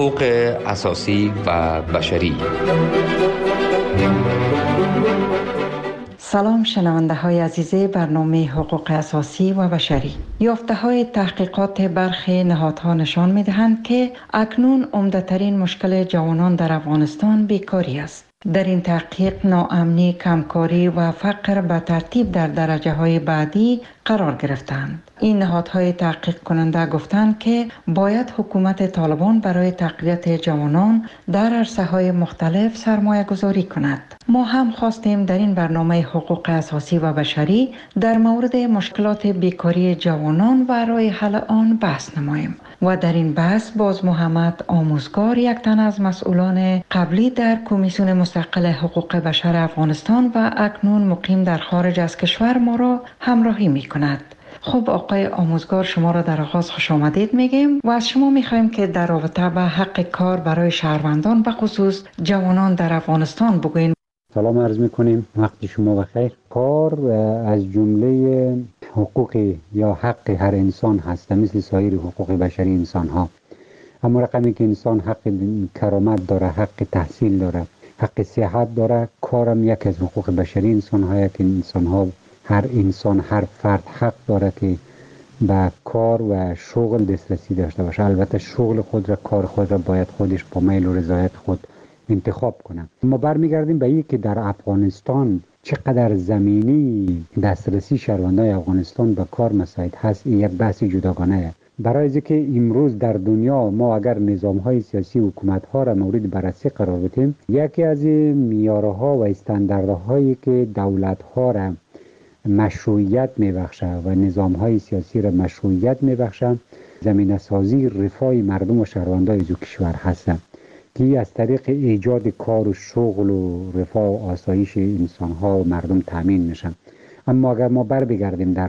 حقوق اساسی و بشری. سلام شنونده های عزیز برنامه حقوق اساسی و بشری. یافته های تحقیقات برخی نهادها نشان می دهند که اکنون عمده‌ترین مشکل جوانان در افغانستان بیکاری است. در این تحقیق ناامنی، کمکاری و فقر به ترتیب در درجه های بعدی قرار گرفتند. این نهادهای تحقیق کننده گفتند که باید حکومت طالبان برای تقویت جوانان در عرصه‌های مختلف سرمایه گذاری کند. ما هم خواستیم در این برنامه حقوق اساسی و بشری در مورد مشکلات بیکاری جوانان و راه حل آن بحث نماییم و در این بحث باز محمد آموزگار، یک تن از مسئولان قبلی در کمیسیون مستقل حقوق بشر افغانستان و اکنون مقیم در خارج از کشور، ما را همراهی می کند. خب آقای آموزگار، شما را در آغاز خوش آمدید میگیم و از شما میخوایم که در رابطه به حق کار برای شهروندان به خصوص جوانان در افغانستان بگوین. سلام عرض میکنیم، وقت شما بخیر. کار از جمله حقوق یا حق هر انسان هست، مثل سایر حقوق بشری انسان ها. اما رقمی که انسان حق کرامت داره، حق تحصیل داره، حق صحت داره، کارم یک از حقوق بشری انسان ها که انسان ها، هر فرد حق داره که به کار و شغل دسترسی داشته باشه. البته شغل خود را، کار خود را باید خودش با میل و رضایت خود انتخاب کنه. ما برمیگردیم به این که در افغانستان چقدر زمینی دسترسی شهروندان افغانستان به کار مساعد هست، این یک بحث جداگانه است. برای اینکه امروز در دنیا ما اگر نظام‌های سیاسی و حکومت‌ها را مورد بررسی قرار بدیم، یکی از معیارها و استانداردهایی که دولت‌ها را مشروعیت میبخشه و نظام‌های سیاسی را مشروعیت میبخشه، زمینه سازی رفاه مردم و شهروندان از کشور هست که از طریق ایجاد کار و شغل و رفاه و آسایش انسان‌ها و مردم تامین میشن. اما اگر ما بگردیم در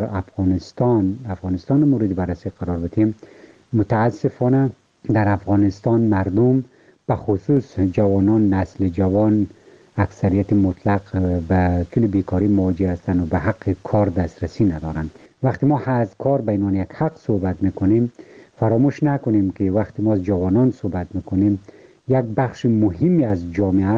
افغانستان مورد بررسی قرار بدیم، متاسفانه در افغانستان مردم به خصوص جوانان، نسل جوان اکثریت مطلق به کل بیکاری مواجه هستند و به حق کار دسترسی ندارند. وقتی ما از کار به عنوان یک حق صحبت میکنیم، فراموش نکنیم که وقتی ما از جوانان صحبت میکنیم، یک بخش مهمی از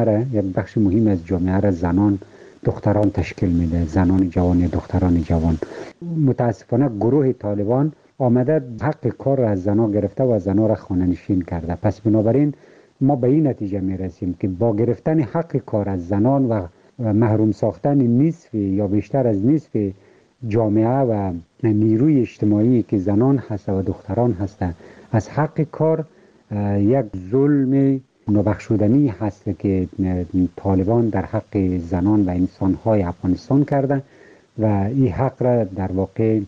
جامعه را زنان، دختران تشکیل میده، زنان جوان، دختران جوان. متاسفانه گروه طالبان آمده حق کار را از زنان گرفته و زنان را خانه نشین کرده. پس بنابراین ما به این نتیجه میرسیم که با گرفتن حق کار از زنان و محروم ساختن نصف یا بیشتر از نصف جامعه و نیروی اجتماعی که زنان هست و دختران هستند از حق کار، یک ظلم نابخشودنی هست که طالبان در حق زنان و انسان‌های افغانستان کرده و این حق را در واقع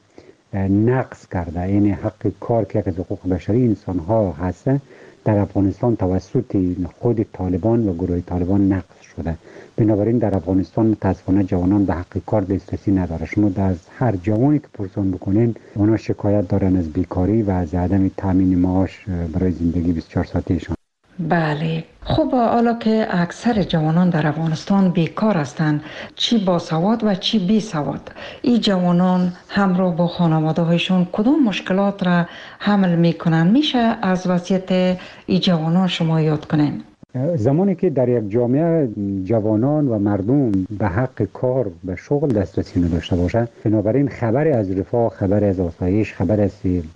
نقض کرده. این حق کار که از حقوق بشری انسان‌ها هست در افغانستان توسط خود طالبان و گروه طالبان نقض شده. بنابراین در افغانستان متاسفانه جوانان به حق کار دسترسی نداره. شما از هر جوانی که پرسان بکنین، اونا شکایت دارن از بیکاری و از عدم تامین معاش برای زندگی 24 ساعتهشان. بله. خب حالا که اکثر جوانان در افغانستان بیکار هستند، چی با سواد و چی بی سواد، این جوانان همراه با خانواده هایشون کدام مشکلات را حمل میکنن؟ میشه از وضعیت این جوانان شما یاد کنین؟ زمانی که در یک جامعه جوانان و مردم به حق کار به شغل دسترسی نداشته باشند، بنابراین خبر از رفاه، خبر از آسایش، خبر از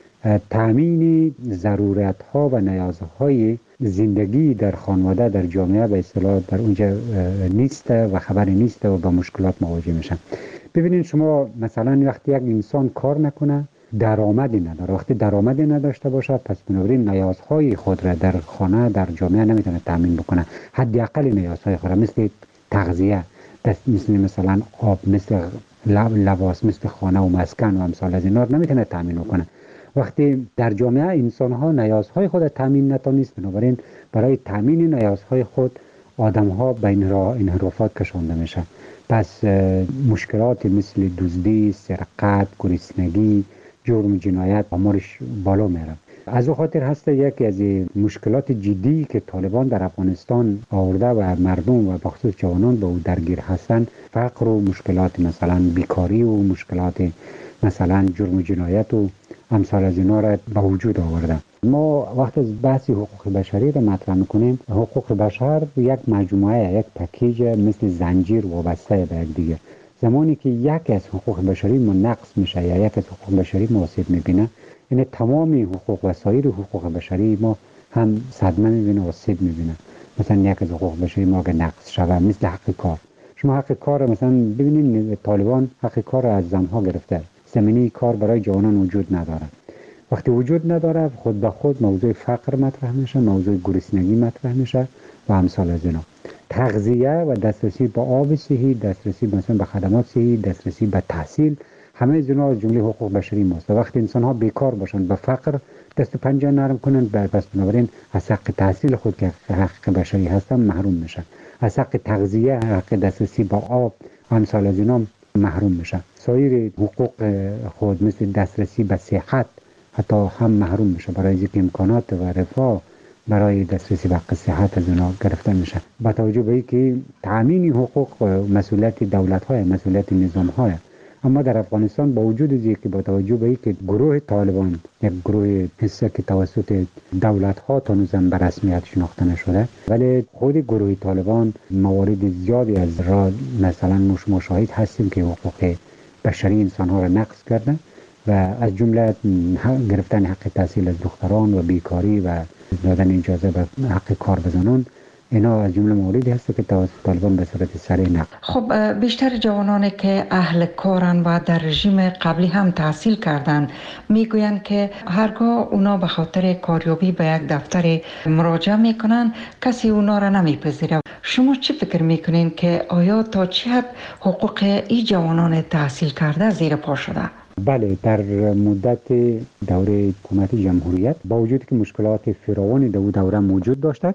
تامین ضرورت ها و نیازهای زندگی در خانواده، در جامعه به اصطلاح در اونجا نیست و خبری نیست و با مشکلات مواجه میشن. ببینید شما مثلا وقتی یک انسان کار نکنه، درآمدی نداره. وقتی درآمدی نداشته باشه، پس بنابراین نیازهای خود را در خانه، در جامعه نمیتونه تامین بکنه. حداقل نیازهای خود را مثل تغذیه، مثلا آب، مثل لباس، مثل خانه و مسکن و امثال از اینا نمیتونه تامین کنه. وقتی در جامعه انسان ها نیازهای خود تامین نتونست، بنابراین برای تامین نیازهای خود آدم ها به انحرافات کشانده میشه. پس مشکلات مثل دزدی، سرقت، گرسنگی، جرم، جنایت آمارش بالا میره. از او خاطر هست یکی از مشکلات جدی که طالبان در افغانستان آورده و مردم و بخصوص جوانان به او درگیر هستند، فقر و مشکلات مثلا بیکاری و مشکلات مثلا جرم و جنایت و امثال از اینا را به وجود آورده. ما وقت از بحث حقوق بشری را مطرح میکنیم، حقوق بشر یک مجموعه، یک پکیج مثل زنجیر وابسته به یک دیگه. زمانی که یک از حقوق بشری ما نقص میشه یا یک از حقوق بشری ما آسیب میبینه، یعنی تمامی حقوق و سایر حقوق بشری ما هم صدمه میبینه و آسیب میبینه. مثلا یک از حقوق بشری ما اگه نقص شود، مثل حق کار. شما حق کار مثلا ببینید طالبان حق کار از زنها گرفته، زمینه کار برای جوانان وجود نداره. وقتی وجود نداره خود به خود موضوع فقر مطرح میشه، موضوع گرسنگی مطرح میشه و امثال از اینا. تغذیه و دسترسی به آب صحی، دسترسی مثلا به خدمات صحی، دسترسی به تحصیل، همه از اینا از جمله حقوق بشری ماست. و وقتی انسان ها بیکار باشن، به فقر دست و پنجه نرم کنن، پس بنابراین از حق تحصیل خود که حق بشری هستن محروم میشن، از حق تغذیه، حق دسترسی به آب، امثال از اینا محروم میشن. سایر حقوق خود مثل دسترسی به صحت حتی هم محروم میشه، برای اینکه امکانات و رفاه برای دسترسی به صحت از اونا گرفته میشه. با توجه به اینکه تامین حقوق مسئولیت دولت‌های، مسئولیت نظام‌های، اما در افغانستان با وجود اینکه با توجه به اینکه گروه طالبان یک گروه حسه که توسط دولت‌ها تا هنوزم به رسمیت شناخته نشده، ولی خود گروه طالبان موارد زیادی از را مثلا مشاهد هستیم که حقوق بشری انسان‌ها را نقض کرده و از جمله گرفتن حق تحصیل از دختران و بیکاری و دادن اجازه به حق کار به زنان، اینا از جمله مواردی هست که توسط طالبان به صورت سریع نقض. خب بیشتر جوانانی که اهل کارن و در رژیم قبلی هم تحصیل کردن میگویند که هرگاه اونا به خاطر کاریابی به یک دفتر مراجعه میکنن کسی اونا را نمیپذیره. شما چی فکر میکنین که آیا تا چه حد حقوق این جوانان تحصیل کرده زیر پا شده؟ بله، در مدت دوره حکومت جمهوریت با وجود که مشکلات فراوانی در دوره موجود داشتند،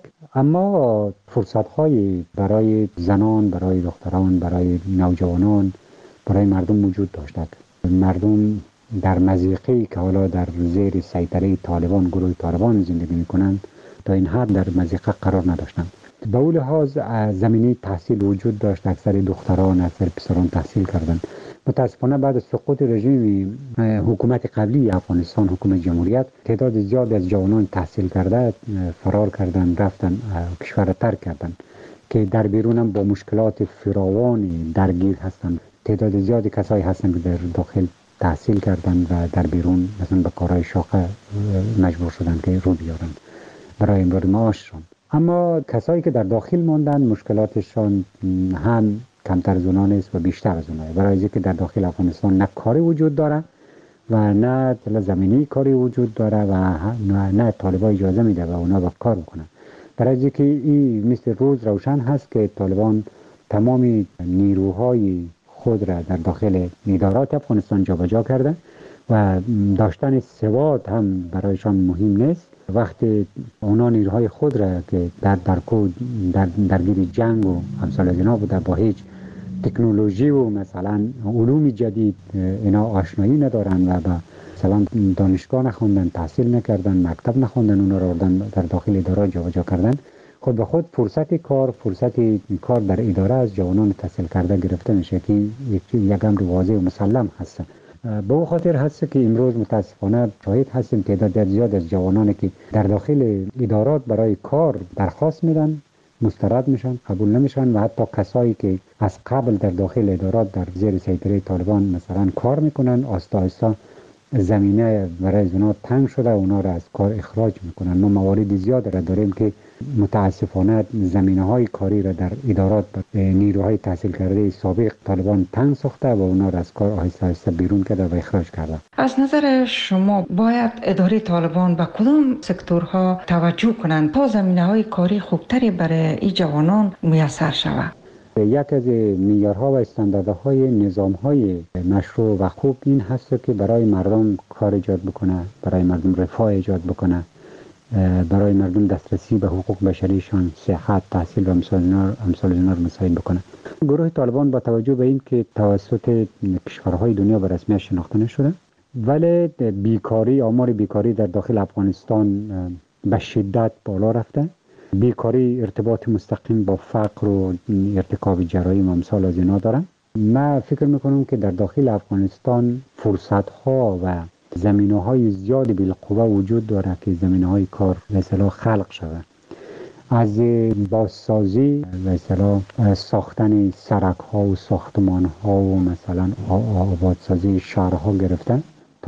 اما فرصت‌های برای زنان، برای دختران، برای نوجوانان، برای مردم وجود داشتند. مردم در مضیقه‌ای که حالا در زیر سیطره طالبان، گروه طالبان زندگی می‌کنند، تا این حد در مضیقه قرار نداشتند. به اون لحاظ زمینه تحصیل وجود داشت، اکثر دختران، اکثر پسران تحصیل کردند. متاسفانه بعد از سقوط رژیم حکومت قبلی افغانستان، حکومت جمهوریت، تعداد زیاد از جوانان تحصیل کرده فرار کردن، رفتن کشور را ترک کردن که در بیرون هم با مشکلات فراوانی درگیر هستند. تعداد زیادی کسایی هستند که در داخل تحصیل کردن و در بیرون مثلا به کارهای شاقه مجبور شدن که رو بیارن برای امرار معاششان. اما کسایی که در داخل ماندن مشکلاتشان هم کمتر از اونها نیست و بیشتر از اونها، برای اینکه در داخل افغانستان نه کاری وجود داره و نه زمینی کاری وجود داره و نه طالبان اجازه میده و اونا با کار بکنن. برای اینکه این مثل روز روشن هست که طالبان تمامی نیروهای خود را در داخل ادارات افغانستان جابجا کرده و داشتن سواد هم برایشان مهم نیست. وقتی اونا نیروهای خود را که درگیر جنگ و امثال از اینا بوده، با هیچ تکنولوژی و مثلا علوم جدید اینا آشنایی ندارن و مثلا دانشگاه نخوندن، تحصیل نکردن، مکتب نخوندن، اونا را در داخل اداره جابجا کردن، خود به خود فرصت کار در اداره از جوانان تحصیل کرده گرفته میشه که یک امر واضح و مسلم هست. به او خاطر هست که امروز متاسفانه شاهد هستیم که تعداد زیاد از جوانانی که در داخل ادارات برای کار درخواست میدن مسترد میشن، قبول نمیشن و حتی کسایی که از قبل در داخل ادارات در زیر سیطره طالبان مثلا کار میکنن، آستا آستا زمینه برای اونا تنگ شده و اونا را از کار اخراج میکنن. ما موارد زیاد را داریم که متاسفانه زمینه های کاری را در ادارات نیروهای تحصیل کرده سابق طالبان تنگ ساخته و اونا را از کار آهسته آهسته بیرون کرده و اخراج کرده. از نظر شما باید اداره طالبان به کدام سکتورها توجه کنند تا زمینه های کاری خوبتری برای این جوانان میسر شود؟ یک از معیارها و استانداردهای نظامهای مشروع و خوب این هست که برای مردم کار ایجاد بکنه، برای مردم رفاه ایجاد بکنه، برای مردم دسترسی به حقوق بشریشان، صحت، تحصیل و امثال اینا رو مساعد بکنه. گروه طالبان با توجه به این که توسط کشورهای دنیا به رسمیت شناخته نشده، ولی آمار بیکاری در داخل افغانستان به شدت بالا رفته. بیکاری ارتباط مستقیم با فقر و ارتکاب جرایم و امثال از اینا دارن. من فکر میکنم که در داخل افغانستان فرصت‌ها و زمینه‌های زیادی بالقوه وجود داره که زمینه‌های کار به اصطلاح خلق شود. از بازسازی به اصطلاح ساختن سرک‌ها و ساختمان‌ها و مثلا آبادسازی شهرها گرفتن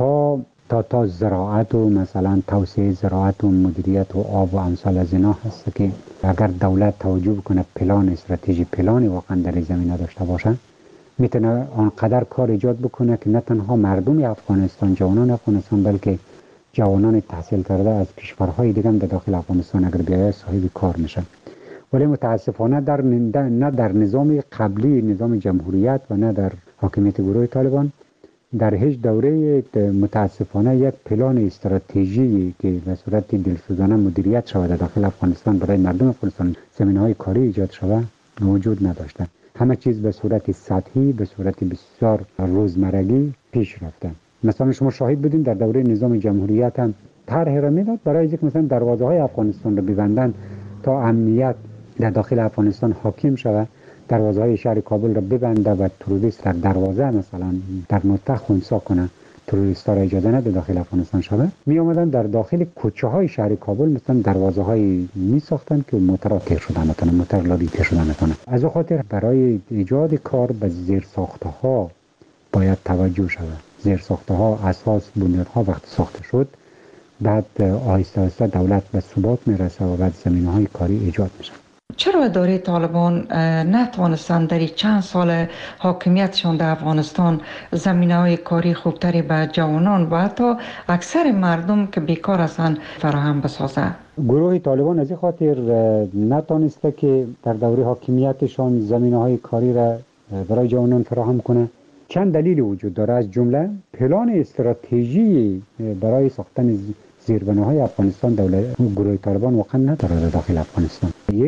تا زراعت و مثلا توسعه زراعت و مدیریت و آب و امثال از اینا هست که اگر دولت توجه کنه پلان استراتژی پلانی واقعا در زمینه داشته باشه میتونه آنقدر کار ایجاد بکنه که نه تنها مردم افغانستان جوانان افغانستان بلکه جوانان تحصیل کرده از کشورهای دیگه هم در داخل افغانستان اگر بیاید صاحب کار میشن. ولی متاسفانه نه در نظام قبلی نظام جمهوریت و نه در حاکمیت گروه طالبان در هیچ دوره متاسفانه یک پلان استراتژی که به صورت دلسوزانه مدیریت شود در داخل افغانستان برای مردم افغانستان زمینه‌های کاری ایجاد شود وجود نداشته. همه چیز به صورت سطحی به صورت بسیار روزمرگی پیش رفته. مثلا شما شاهد بودین در دوره نظام جمهوریت هم طرح را میداد برای اینکه مثلا دروازه‌های افغانستان را ببندن تا امنیت در داخل افغانستان حاکم شود، دروازه‌های شهر کابل را ببنده و تروریست را دروازه مثلا در نقطه خنثی کنه، تروریست‌ها را اجازه نده داخل افغانستان شود. می آمدن در داخل کوچه‌های شهر کابل مثلا دروازه‌های می ساختن که موترها تیر شدن نتونه، موتر لاری تیر شدن نتونه. از خاطر برای ایجاد کار به زیرساخت‌ها باید توجه شود. زیرساخت‌ها اساس بنیادها وقت ساخته شد بعد آهسته آهسته دولت به ثبات میرسه و بعد زمینه‌های کاری ایجاد میشه. چرا اداره طالبان نتوانستند در چند سال حاکمیتشان در افغانستان زمینه‌های کاری خوبتری به جوانان و حتی اکثر مردم که بیکار هستند فراهم بسازد؟ گروه طالبان از این خاطر نتوانسته که در دوره حاکمیتشان زمینه‌های کاری را برای جوانان فراهم کنه. چند دلیل وجود داره، از جمله پلان استراتژی برای ساختن زیربناهای افغانستان گروه طالبان واقعا نداره در داخل افغانستان.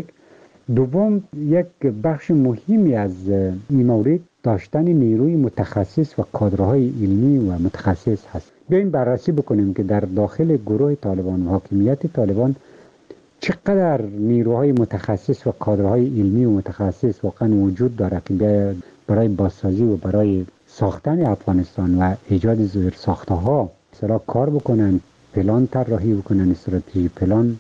دوم، یک بخش مهمی از این مورد داشتن نیروی متخصص و کادرهای علمی و متخصص هست. بیاین بررسی بکنیم که در داخل گروه طالبان و حاکمیت طالبان چقدر نیروهای متخصص و کادرهای علمی و متخصص واقعا وجود داره که برای بازسازی و برای ساختن افغانستان و ایجاد زیرساخت‌ها مثلا کار بکنن، پلان طراحی بکنن، استراتژی پلان،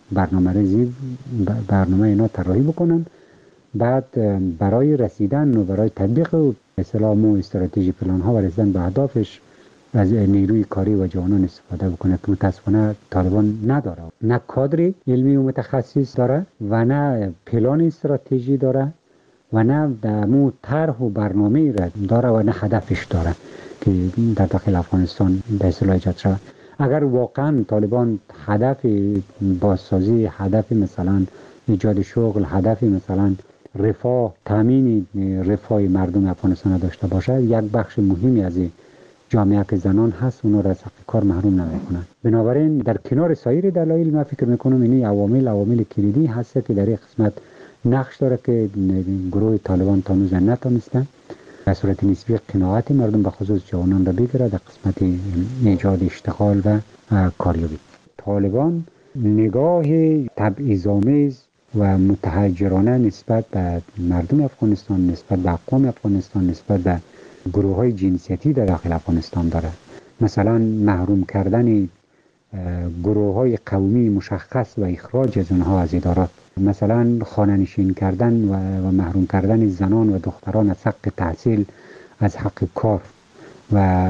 برنامه اینا طراحی بکنن، بعد برای رسیدن و برای تطبیق مثلا استراتژی پلان ها و رسیدن به اهدافش از نیروی کاری و جوانان استفاده بکنه که متاسفانه طالبان نداره. نه کادر علمی و متخصص داره و نه پلان استراتژی داره و نه دمو طرح و برنامه را داره و نه هدفش داره که در داخل افغانستان به اصطلاح ایجاد شود. اگر واقعا طالبان هدف بازسازی، هدف مثلا ایجاد شغل، هدف مثلا رفاه، تامین رفاه مردم افغانستان داشته باشه، یک بخش مهمی از جامعه که زنان هست اونا را از حق کار محروم نمیکنن. بنابراین در کنار سایر دلایل من فکر میکنم این عوامل کلیدی هست که در این قسمت نقش داره که گروه طالبان تا هنوز نتونسته به صورت نسبی قناعت مردم به خصوص جوانان را بگیره در قسمت ایجاد اشتغال و کاریابی. طالبان نگاه تبعیض‌آمیز و متحجرانه نسبت به مردم افغانستان، نسبت به اقوام افغانستان، نسبت به گروه‌های جنسیتی در داخل افغانستان داره. مثلا محروم کردن گروه‌های قومی مشخص و اخراج از اونها از ادارات، مثلا خانه‌نشین کردن و محروم کردن زنان و دختران از حق تحصیل، از حق کار و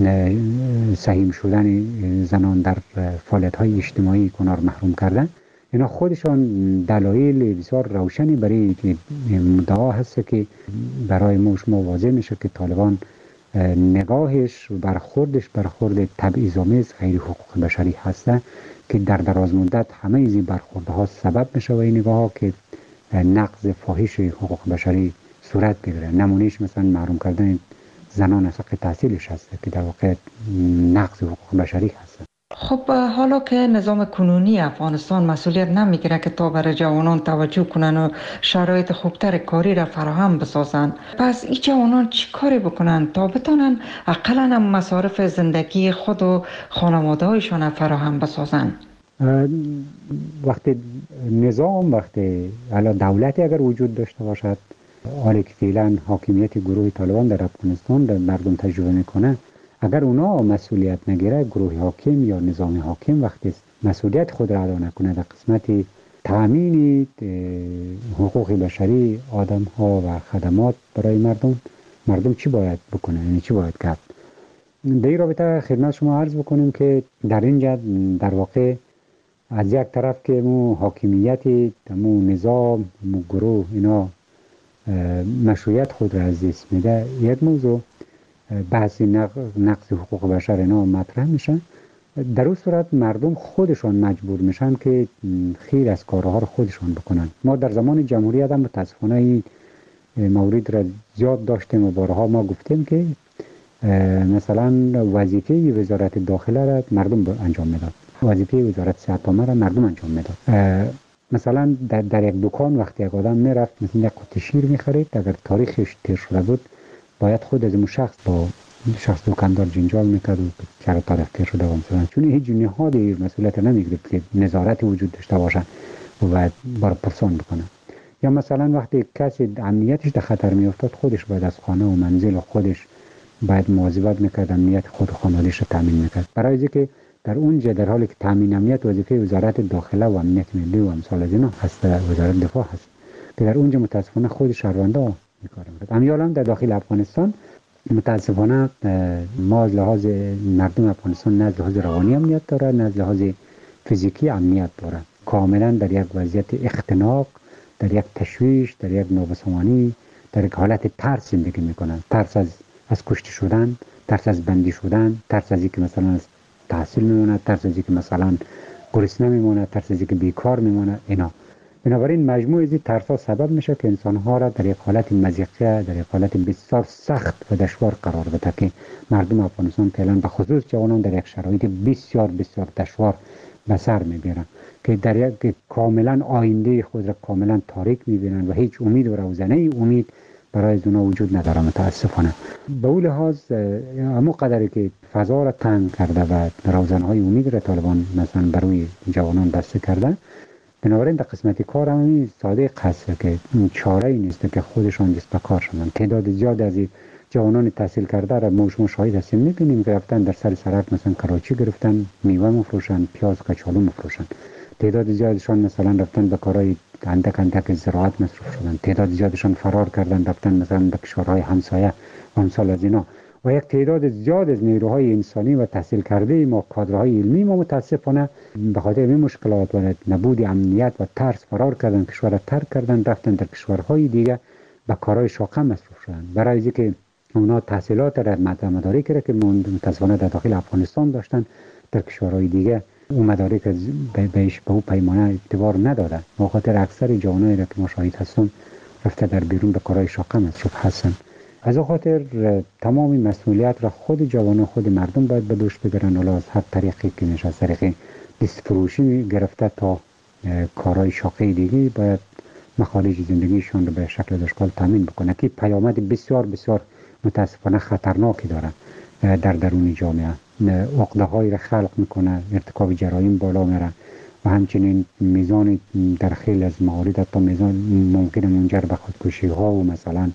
سهیم شدن زنان در فعالیت‌های اجتماعی کنار محروم کردن. اینا خودشان دلایل بسیار روشنی برای مدعا هست که برای ما شما واضح میشه که طالبان نگاهش و برخورد تبعیض‌آمیز غیر حقوق بشری هسته که در دراز مدت همه این برخوردها سبب میشه و این نگاه‌ها که نقض فاحش حقوق بشری صورت بگیره. نمونهش مثلا محروم کردن زنان از حق تحصیلش هست که در واقع نقض حقوق بشری هست. خب حالا که نظام کنونی افغانستان مسئولیت نمیگیره که تا برای جوانان توجه کنن و شرایط خوبتر کاری را فراهم بسازن، پس این جوانان چی کاری بکنن تا بتونن اقلا مصارف زندگی خود و خانواده هایشان فراهم بسازن؟ وقتی دولتی اگر وجود داشته باشد، حالی که فعلا حاکمیت گروه طالبان در افغانستان در مردم تجربه میکنه، اگر اونا مسئولیت نگیره، گروه حاکم یا نظام حاکم وقتی مسئولیت خود را ادا نکنه در قسمت تأمین حقوق بشری آدم ها و خدمات برای مردم چی باید بکنه؟ یعنی چی باید کرد؟ در این رابطه خدمت شما عرض بکنیم که در اینجا در واقع از یک طرف که مو حاکمیت مو نظام مو گروه اینا مشروعیت خود را از دست میده، یک موضوع بحث نقض حقوق بشر اینا مطرح میشن. در اون صورت مردم خودشان مجبور میشن که خیر از کارها رو خودشان بکنن. ما در زمان جمهوریت هم متاسفانه این مورد را زیاد داشتیم و بارها ما گفتیم که مثلا وظیفه وزارت داخله را مردم انجام میداد، وظیفه وزارت صحت عامه را مردم انجام میداد. مثلا در یک دکان وقتی یک آدم میرفت مثلا یک قطعه شیر میخرید، اگر تاریخش تیر شده بود باید خود از اون شخص با شخص دکاندار جنجال میکرد و چرا تاریخ تیر شده و مثلا، چون هیچ نهادی مسئولیت نمیگرفت که نظارت وجود داشته باشه و باید بار پرسان بکنه. یا مثلا وقتی کسی امنیتش در خطر میافتاد خودش باید از خانه و منزل خودش باید مواظبت میکرد، امنیت خود و خانواده‌اش رو تامین میکرد. برای اینکه در اونجا در حالی که تامین امنیت وظیفه وزارت داخله و امنیت ملی و امثال از اینا هست، وزارت دفاع هست که در اونجا متاسفانه خود شهروندا میکارن. امیالا در داخل افغانستان متاسفانه ما از لحاظ مردم افغانستان نه از لحاظ روانی امنیت داره نه از لحاظ فیزیکی امنیت داره. کاملا در یک وضعیت اختناق، در یک تشویش، در یک نابسامانی، در یک حالت ترس زندگی میکنن. ترس از کشته شدن، ترس از بندی شدن، ترس از اینکه مثلا از تحصیل میمونه، ترس از اینکه مثلا گرسنه میمونه، ترس از اینکه بیکار میمونه اینا. بنابراین مجموع از این ترس‌ها سبب میشه که انسان‌ها را در یک حالت مضیقه، در یک حالت بسیار سخت و دشوار قرار بده که مردم افغانستان فعلا به خصوص جوانان در یک شرایط بسیار بسیار دشوار به سر میبرن که در یک کاملا آینده خود را کاملا تاریک میبینن و هیچ امید و روزنه امید برای اونا وجود نداره متاسفانه. به اون لحاظ همون قدری که فضا را تنگ کرده و روزنهای امید را طالبان مثلا برای جوانان بسته کرده، بنابراین در قسمت کار هم ساده هست که چاره ای نیست که خودشان دست به کار شدن. تعداد زیاد از جوانان تحصیل کرده را ما شاهد هستیم، میبینیم که رفتن در سرک مثلا کراچی گرفتن میوه مفروشن، پیاز کچالو مفروشن. تعداد زیادشان مثلا رفتن به کارهای اندک زراعت مصروف شدن. تعداد زیادشان فرار کردن رفتن مثلا به کشورهای همسایه و امثال از اینا. و یک تعداد زیاد از نیروهای انسانی و تحصیل کرده ما، کادرهای علمی ما متاسفانه به خاطر این مشکلات و نبود امنیت و ترس فرار کردن، کشور را ترک کردن، رفتن در کشورهای دیگه به کارهای شاقه مصروف شدن. برای اینکه اونا تحصیلات را مدارک را که متاسفانه در داخل افغانستان داشتن در کشورهای دیگه اون مدارک بهش به اون پیمانه اعتبار نداده. به خاطر اکثر جوانایی را که ما شاهد هستم رفته در بیرون به کارهای شاقه مصروف هستن. از اون خاطر تمام مسئولیت را خود جوانان، خود مردم باید به دوش بگیرن. حالا از هر طریقی که میشه، از طریق دست فروشی گرفته تا کارهای شاقه دیگه باید مخارج زندگیشان رو به شکل دشکال تامین بکنه که پیامد بسیار بسیار متاسفانه خطرناکی داره در درون جامعه. عقده هایی را خلق میکنه، ارتکاب جرایم بالا میره و همچنین میزان در خیلی از موارد حتی میزان ممکن منجر به خودکشی ها و مثلا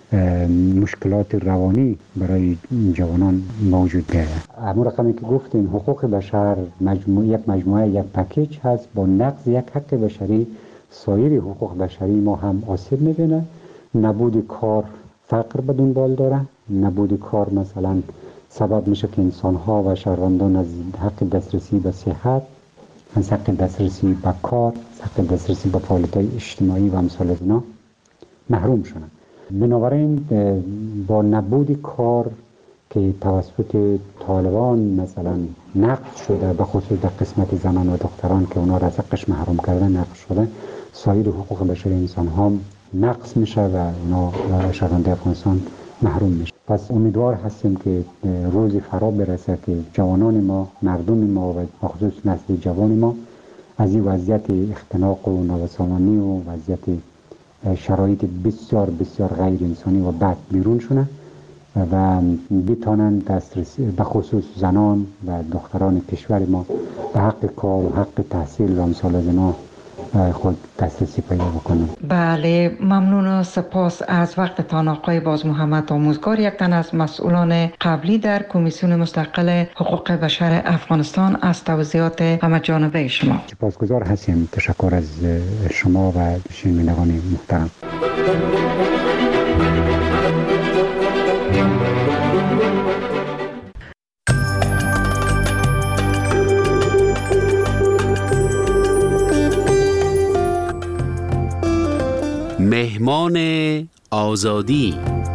مشکلات روانی برای جوانان موجود بیاید. همون رقمی که گفتیم حقوق بشر یک مجموعه، یک پکیج هست. با نقض یک حق بشری سایر حقوق بشری ما هم آسیب میبینه. نبود کار فقر به دنبال داره. نبود کار مثلا سبب میشه که انسان‌ها و شهروندان از حق دسترسی به صحت، از حق دسترسی به کار، از حق دسترسی به فعالیت‌های اجتماعی و امثال اینا محروم شدن. بنابراین با نبود کار که توسط طالبان مثلا نقض شده، به خصوص در قسمت زنان و دختران که اونا را از حقش محروم کردن نقض شده، سایر حقوق بشری انسان‌ها نقض میشه و اونا شهروندان افغانستان محروم میشه. پس امیدوار هستیم که روزی فرا برسه که جوانان ما، مردم ما و بخصوص نسل جوان ما از این وضعیت اختناق و نابسامانی و وضعیت شرایط بسیار بسیار غیر انسانی و بد بیرون شونه و بتانند دسترسی به خصوص زنان و دختران کشور ما به حق کار و حق تحصیل و امثال از اینا خود دسترسی پیدا بکنند. بله، ممنون و سپاس از وقتتان آقای باز محمد آموزگار، یک تن از مسئولان قبلی در کمیسیون مستقل حقوق بشر افغانستان، از توضیحات همه جانبه شما. سپاسگزار هستیم. تشکر از شما و شنوندگان محترم. مهمان آزادی.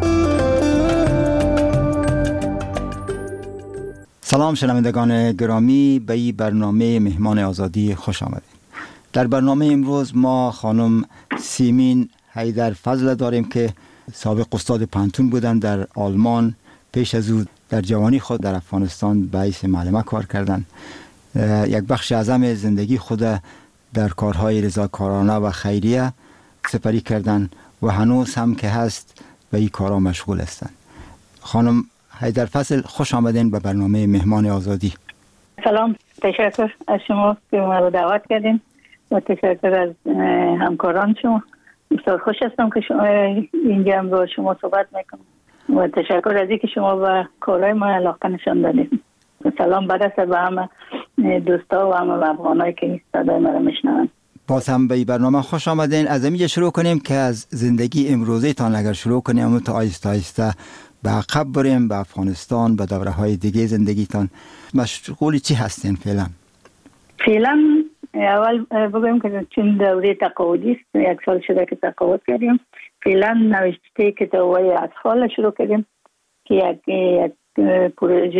سلام شنوندگان گرامی، به این برنامه مهمان آزادی خوش آمدید. در برنامه امروز ما خانم سیمین حیدرفضل داریم که سابق استاد پانتون بودند در آلمان. پیش از او در جوانی خود در افغانستان به حیث معلمه کار کردند. یک بخش اعظم زندگی خود در کارهای رضاکارانه و خیریه سپری کردن و هنوز هم که هست به این کارها مشغول هستند. خانم حیدرفضل، خوش آمدین به برنامه مهمان آزادی. سلام، تشکر از شما که ما رو دعوت کردین و تشکر از همکاران شما. بسیار خوش هستم که اینجا هم با شما صحبت میکنم و تشکر از اینکه شما به کارهای ما علاقه نشان دادید. سلام برسه به همه دوستا و همه افغانایی که صدای ما رو میشنون. باز هم به این برنامه خوش آمدین. از اینجا شروع کنیم که از زندگی امروزه تان اگر شروع کنیم تا آیسته آیسته به عقب بریم، به افغانستان، به دوره های دیگه زندگیتان. مشغول چی هستین فعلا؟ فعلا اول بگویم که چون دوره تقاعدی است، 1 سال شده که تقاعد کردیم. فعلا نوشته کتاب‌های اطفال شروع کردیم که یک پروژه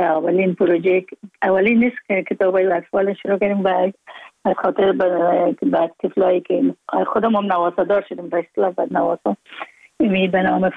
اولین نیست که کتاب‌های اطفال شروع کردیم به خاطر بعد طفلایی که خودم هم نواسادار شدیم به اصطلاح بعد نواسا می به نام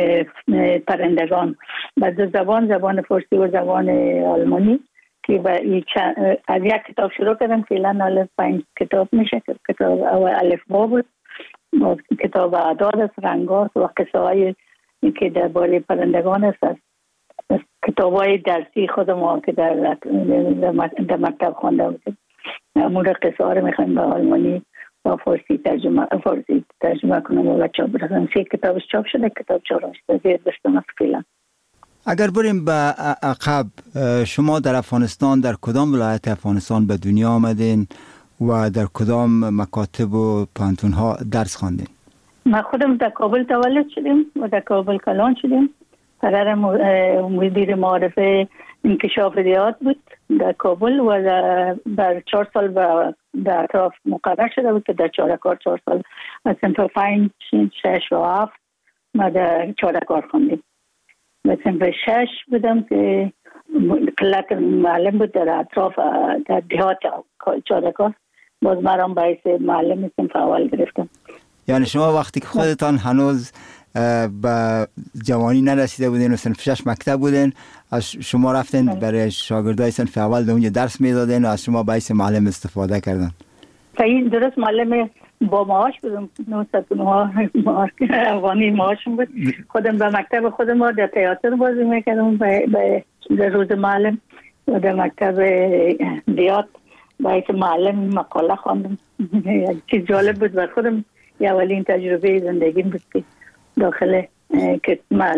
پرندگان با دو زبان فارسی و زبان آلمانی که از یک کتاب شروع کردم. فعلا 5 کتاب میشه. کتاب اول الفبا بود، کتاب اعداد است، رنگات و قصه های که درباره پرندگان است. کتاب های درسی خودم که در مکتب خوانده بودیم، امور قصه ها رو میخوایم به آلمانی و فارسی ترجمه کنم و چاپ برسم. 3 کتابش چاپ شده، کتاب 4 زیر دستم است فعلا. اگر بریم به عقب، شما در افغانستان در کدام ولایت افغانستان به دنیا آمدین و در کدام مکاتب و پانتون ها درس خواندین؟ ما خودم در کابل تولد شدیم و در کابل کلان شدیم. پدرم مدیر معارف انکشاف ریاض بود در کابل و در 4 سال در اطراف مقرر شده بود که در چارکار 4 سال از صنف 5 6 و 7 ما در چارکار خوندیم. و صنف 6 بودم که قلت معلم بود در اطراف در دهات چارکار، باز مرام باعث معلم صنف اول گرفتم. یعنی شما وقتی که خودتان هنوز به جوانی نرسیده بودین و صنف 6 مکتب بودین، از شما رفتین برای شاگردای صنف اول در اونجا درس میدادین و از شما باعث معلم استفاده کردن؟ صحیح، درست. معلم با معاش بودم، 909 افغانی معاشم بود. خودم به مکتب خودم در تئاتر بازی میکردم به روز معلم و در مکتب دیات باعث معلم مقاله خواندم. چیز جالب بود بر خودم، اولین تجربه زندگیم بود که داخل که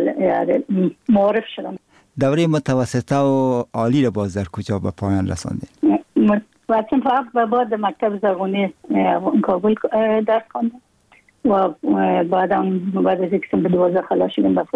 معرف شدم. دوره متوسطه و عالی رو باز در کجا به پایان رساندین؟ وقتی فقط بعد مکتب زبانی کابل درس خواندم و بعد از اینکه به 12 خلاص شدیم به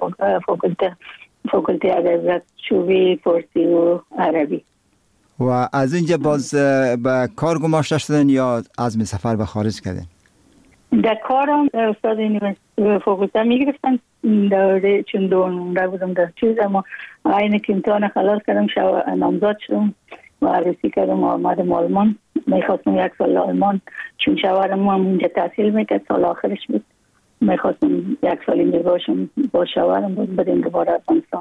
فاکولته ادبیات شعبه فارسی و عربی. و از اینجا باز به کار گماشته شدن یا عزم سفر به خارج کردین؟ در کارم استاد یونیورسیته فاکولته میگرفتن دوره، چون دوره بودم در چیز، اما اینه که امتحان خلاص کردم نامزد شدم و عروسی کردم و آمدم آلمان. میخواستم 1 سال آلمان، چون شوهرم هم اینجا تحصیل میکرد، سال آخرش بود. میخواستم 1 سال اینجا باشم با شوهرم بود، بدیم دوباره افغانستان.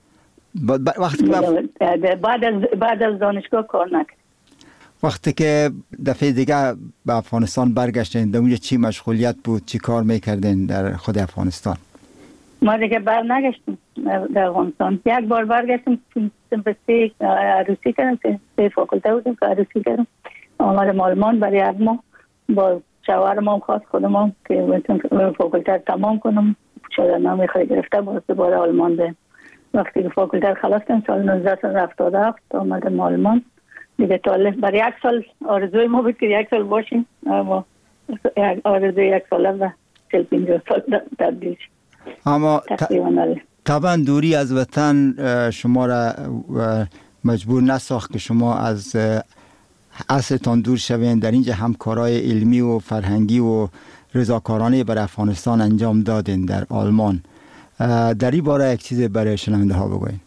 بعد از دانشگاه کار نکرد. وقتی که دفعه دیگه به افغانستان برگشتین، در اونجا چی مشغولیت بود؟ چی کار میکردین در خود افغانستان؟ ما دیگه بر نگشتیم در افغانستان. 1 بار برگشتیم، سمپستی عروسی کردم، 3 فاکولته بودیم که عروسی کردم. آمدم آلمان برای 1 ماه با شوهرم هم خواست خودم که فاکولته تمام کنم، شده نامی گرفته باز دوباره آلمان ده. وقتی که فاکولته خلاص کردم سال 1977 آمدم آلمان دیگه. برای 1 سال آرزوی ما بود که 1 سال باشیم، اما آرزوی 1 ساله و 45 سال تبدیل شد. اما طبعا دوری از وطن شما را مجبور نساخت که شما از اصلتان دور شوین. در اینجا همکارای علمی و فرهنگی و رضاکارانه برای افغانستان انجام دادین در آلمان. در این باره یک چیز برای شنونده ها بگوین.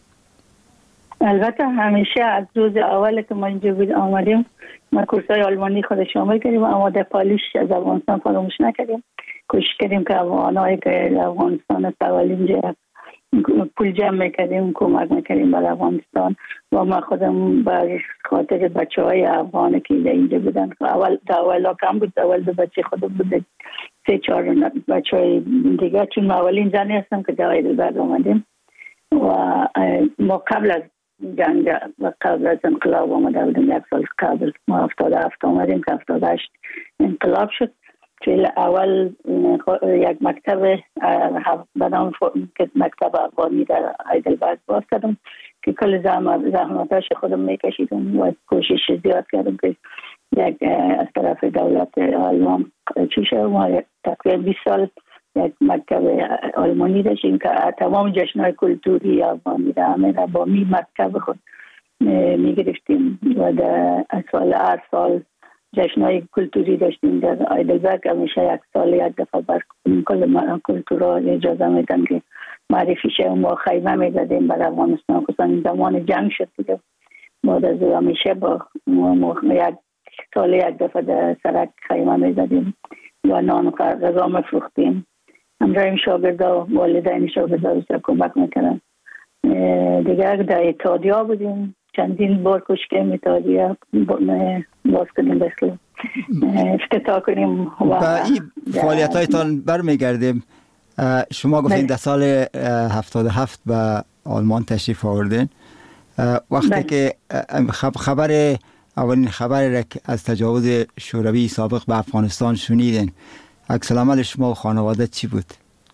البته همیشه از روز اول که ما اینجا آمدیم ما کورسای آلمانی خود شامل کردیم، اما در پالیش از افغانستان فراموش نکردیم. کوشش کردیم که افغانایی که افغانستان استقلال اینجا پول جمع میکردیم، کمک میکردیم برای افغانستان و ما خودم بر خاطر بچه های افغانی که اینجا بودن. اول کم بود، اول دو بچه خودم بود، 3-4 بچه های دیگه، چون ما اولین زنی هستم که در هایدلبرگ آمدیم و ما قبل از جنگ و قبل از انقلاب آمده بودیم. 1 سال قبل ما 77 آمدیم که 78 انقلاب شد. که اول یک مکتب بنام مکتب افغانی در هایدلبرگ باز کردم که کل زحمتاش خودم میکشیدم و کوشش زیاد کردم که یک از طرف دولت آلمان چی شد. ما تقریبا 20 سال یک مکتب آلمانی داشتیم که تمام جشن‌های کلتوری افغانی را همه را با مکتب خود میگرفتیم و در هر سال جشن‌های کلتوری داشتیم در هایدلبرگ. همیشه 1 سال 1 دفعه بر کل کلتورها اجازه میدن که معرفی شه. ما خیمه میزدیم برای افغانستان، خصوصا زمان جنگ شد دیگه. بعد از همیشه با 1 سال 1 دفعه در سرک خیمه میزدیم و نان و غذا میفروختیم. همراه شاگردا و والدین شاگردا بسیار کمک میکنن دیگه. در اتحادیه بودیم، چندین بار کوشش کردیم اتحادیه باز کنیم، بسیار افتتاح کنیم. و این فعالیت هایتان برمیگردیم. شما گفتین در سال 77 به آلمان تشریف آوردین. وقتی که اولین خبر از تجاوز شوروی سابق به افغانستان شنیدین، عکس العمل شما و خانواده چی بود؟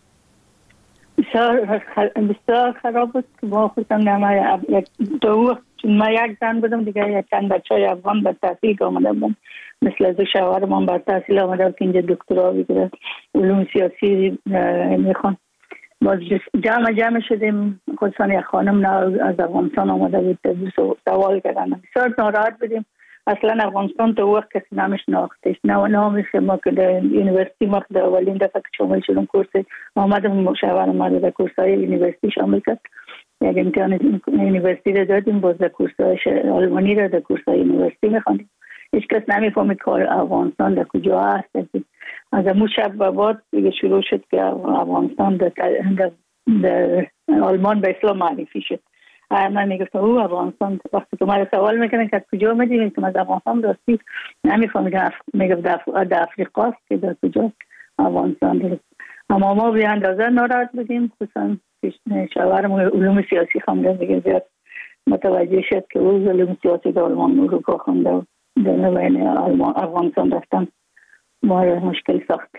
بسیار خراب بود که ما خودم چون ما 1 زن بودم دیگه، چند بچه های افغان به تحصیل آمده بودن، مثل از شوهرم هم به تحصیل آمده بود که اینجا دکترا بگیره، علوم سیاسی میخوان. باز جمع شدیم، خصوصا یک خانم از افغانستان آمده بود، سوال کردن. بسیار ناراحت بودیم. اصلا افغانستان تو وقت کسی نمیشناختش، نامش ما که در یونیورسیتی ما در اولین دفعه که شامل شدم کورس آمدم، شوهرم ما در کورس‌های یونیورسیتی شامل کرد. یک امتحان یونیورسیتی رو دادیم، باز در کورس‌های آلمانی رو در کورس‌های یونیورسیتی می‌خواندیم. هیچ کس نمی‌فهمید که افغانستان در کجا هست. از اون شب به بعد دیگه شروع شد که افغانستان در آلمان به اسلام معرفی شد. من میگفتم او افغانستان، وقتی که من سوال میکنن که کجا آمدی که من از افغانستان راستی نمیفهمیدم، میگفت در افریقا است که در کجا افغانستان است. اما ما به اندازه ناراحت بودیم، خصوصا شوهرم علوم سیاسی خونده دیگه زیاد متوجه شد که او علوم سیاسی در آلمان اروپا خونده و در بین افغانستان رفتن ما مشکل ساخت.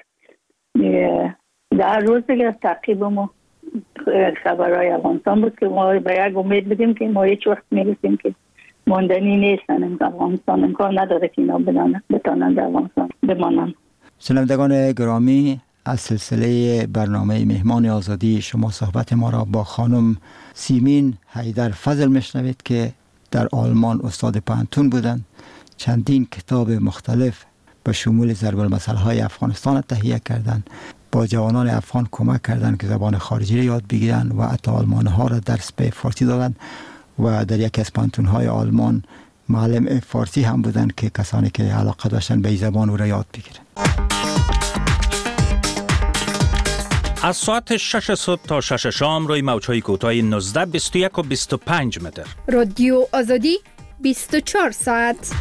در روز دیگه تعقیب ما خبرهای افغانستان بود که ما به یک امید بدیم که ما هیچ وقت میرسیم که ماندنی نیستن. افغانستان امکان نداره که اینا بتانن در افغانستان بمانن. شنوندگان گرامی، از سلسله برنامه مهمان آزادی شما صحبت ما را با خانم سیمین حیدر فضل میشنوید که در آلمان استاد پانتون بودند. چندین کتاب مختلف به شمول ضرب المثل‌های افغانستان تهیه کردند. با جوانان افغان کمک کردند که زبان خارجی را یاد بگیرند و حتی آلمان‌ها را درس به فارسی دادند و در یکی از پانتون‌های آلمان معلم فارسی هم بودند که کسانی که علاقه داشتن به این زبان او را یاد بگیرند. از ساعت 6 صبح تا 6 شام روی موج‌های کوتاه 19 21 و 25 متر. رادیو آزادی 24 ساعت.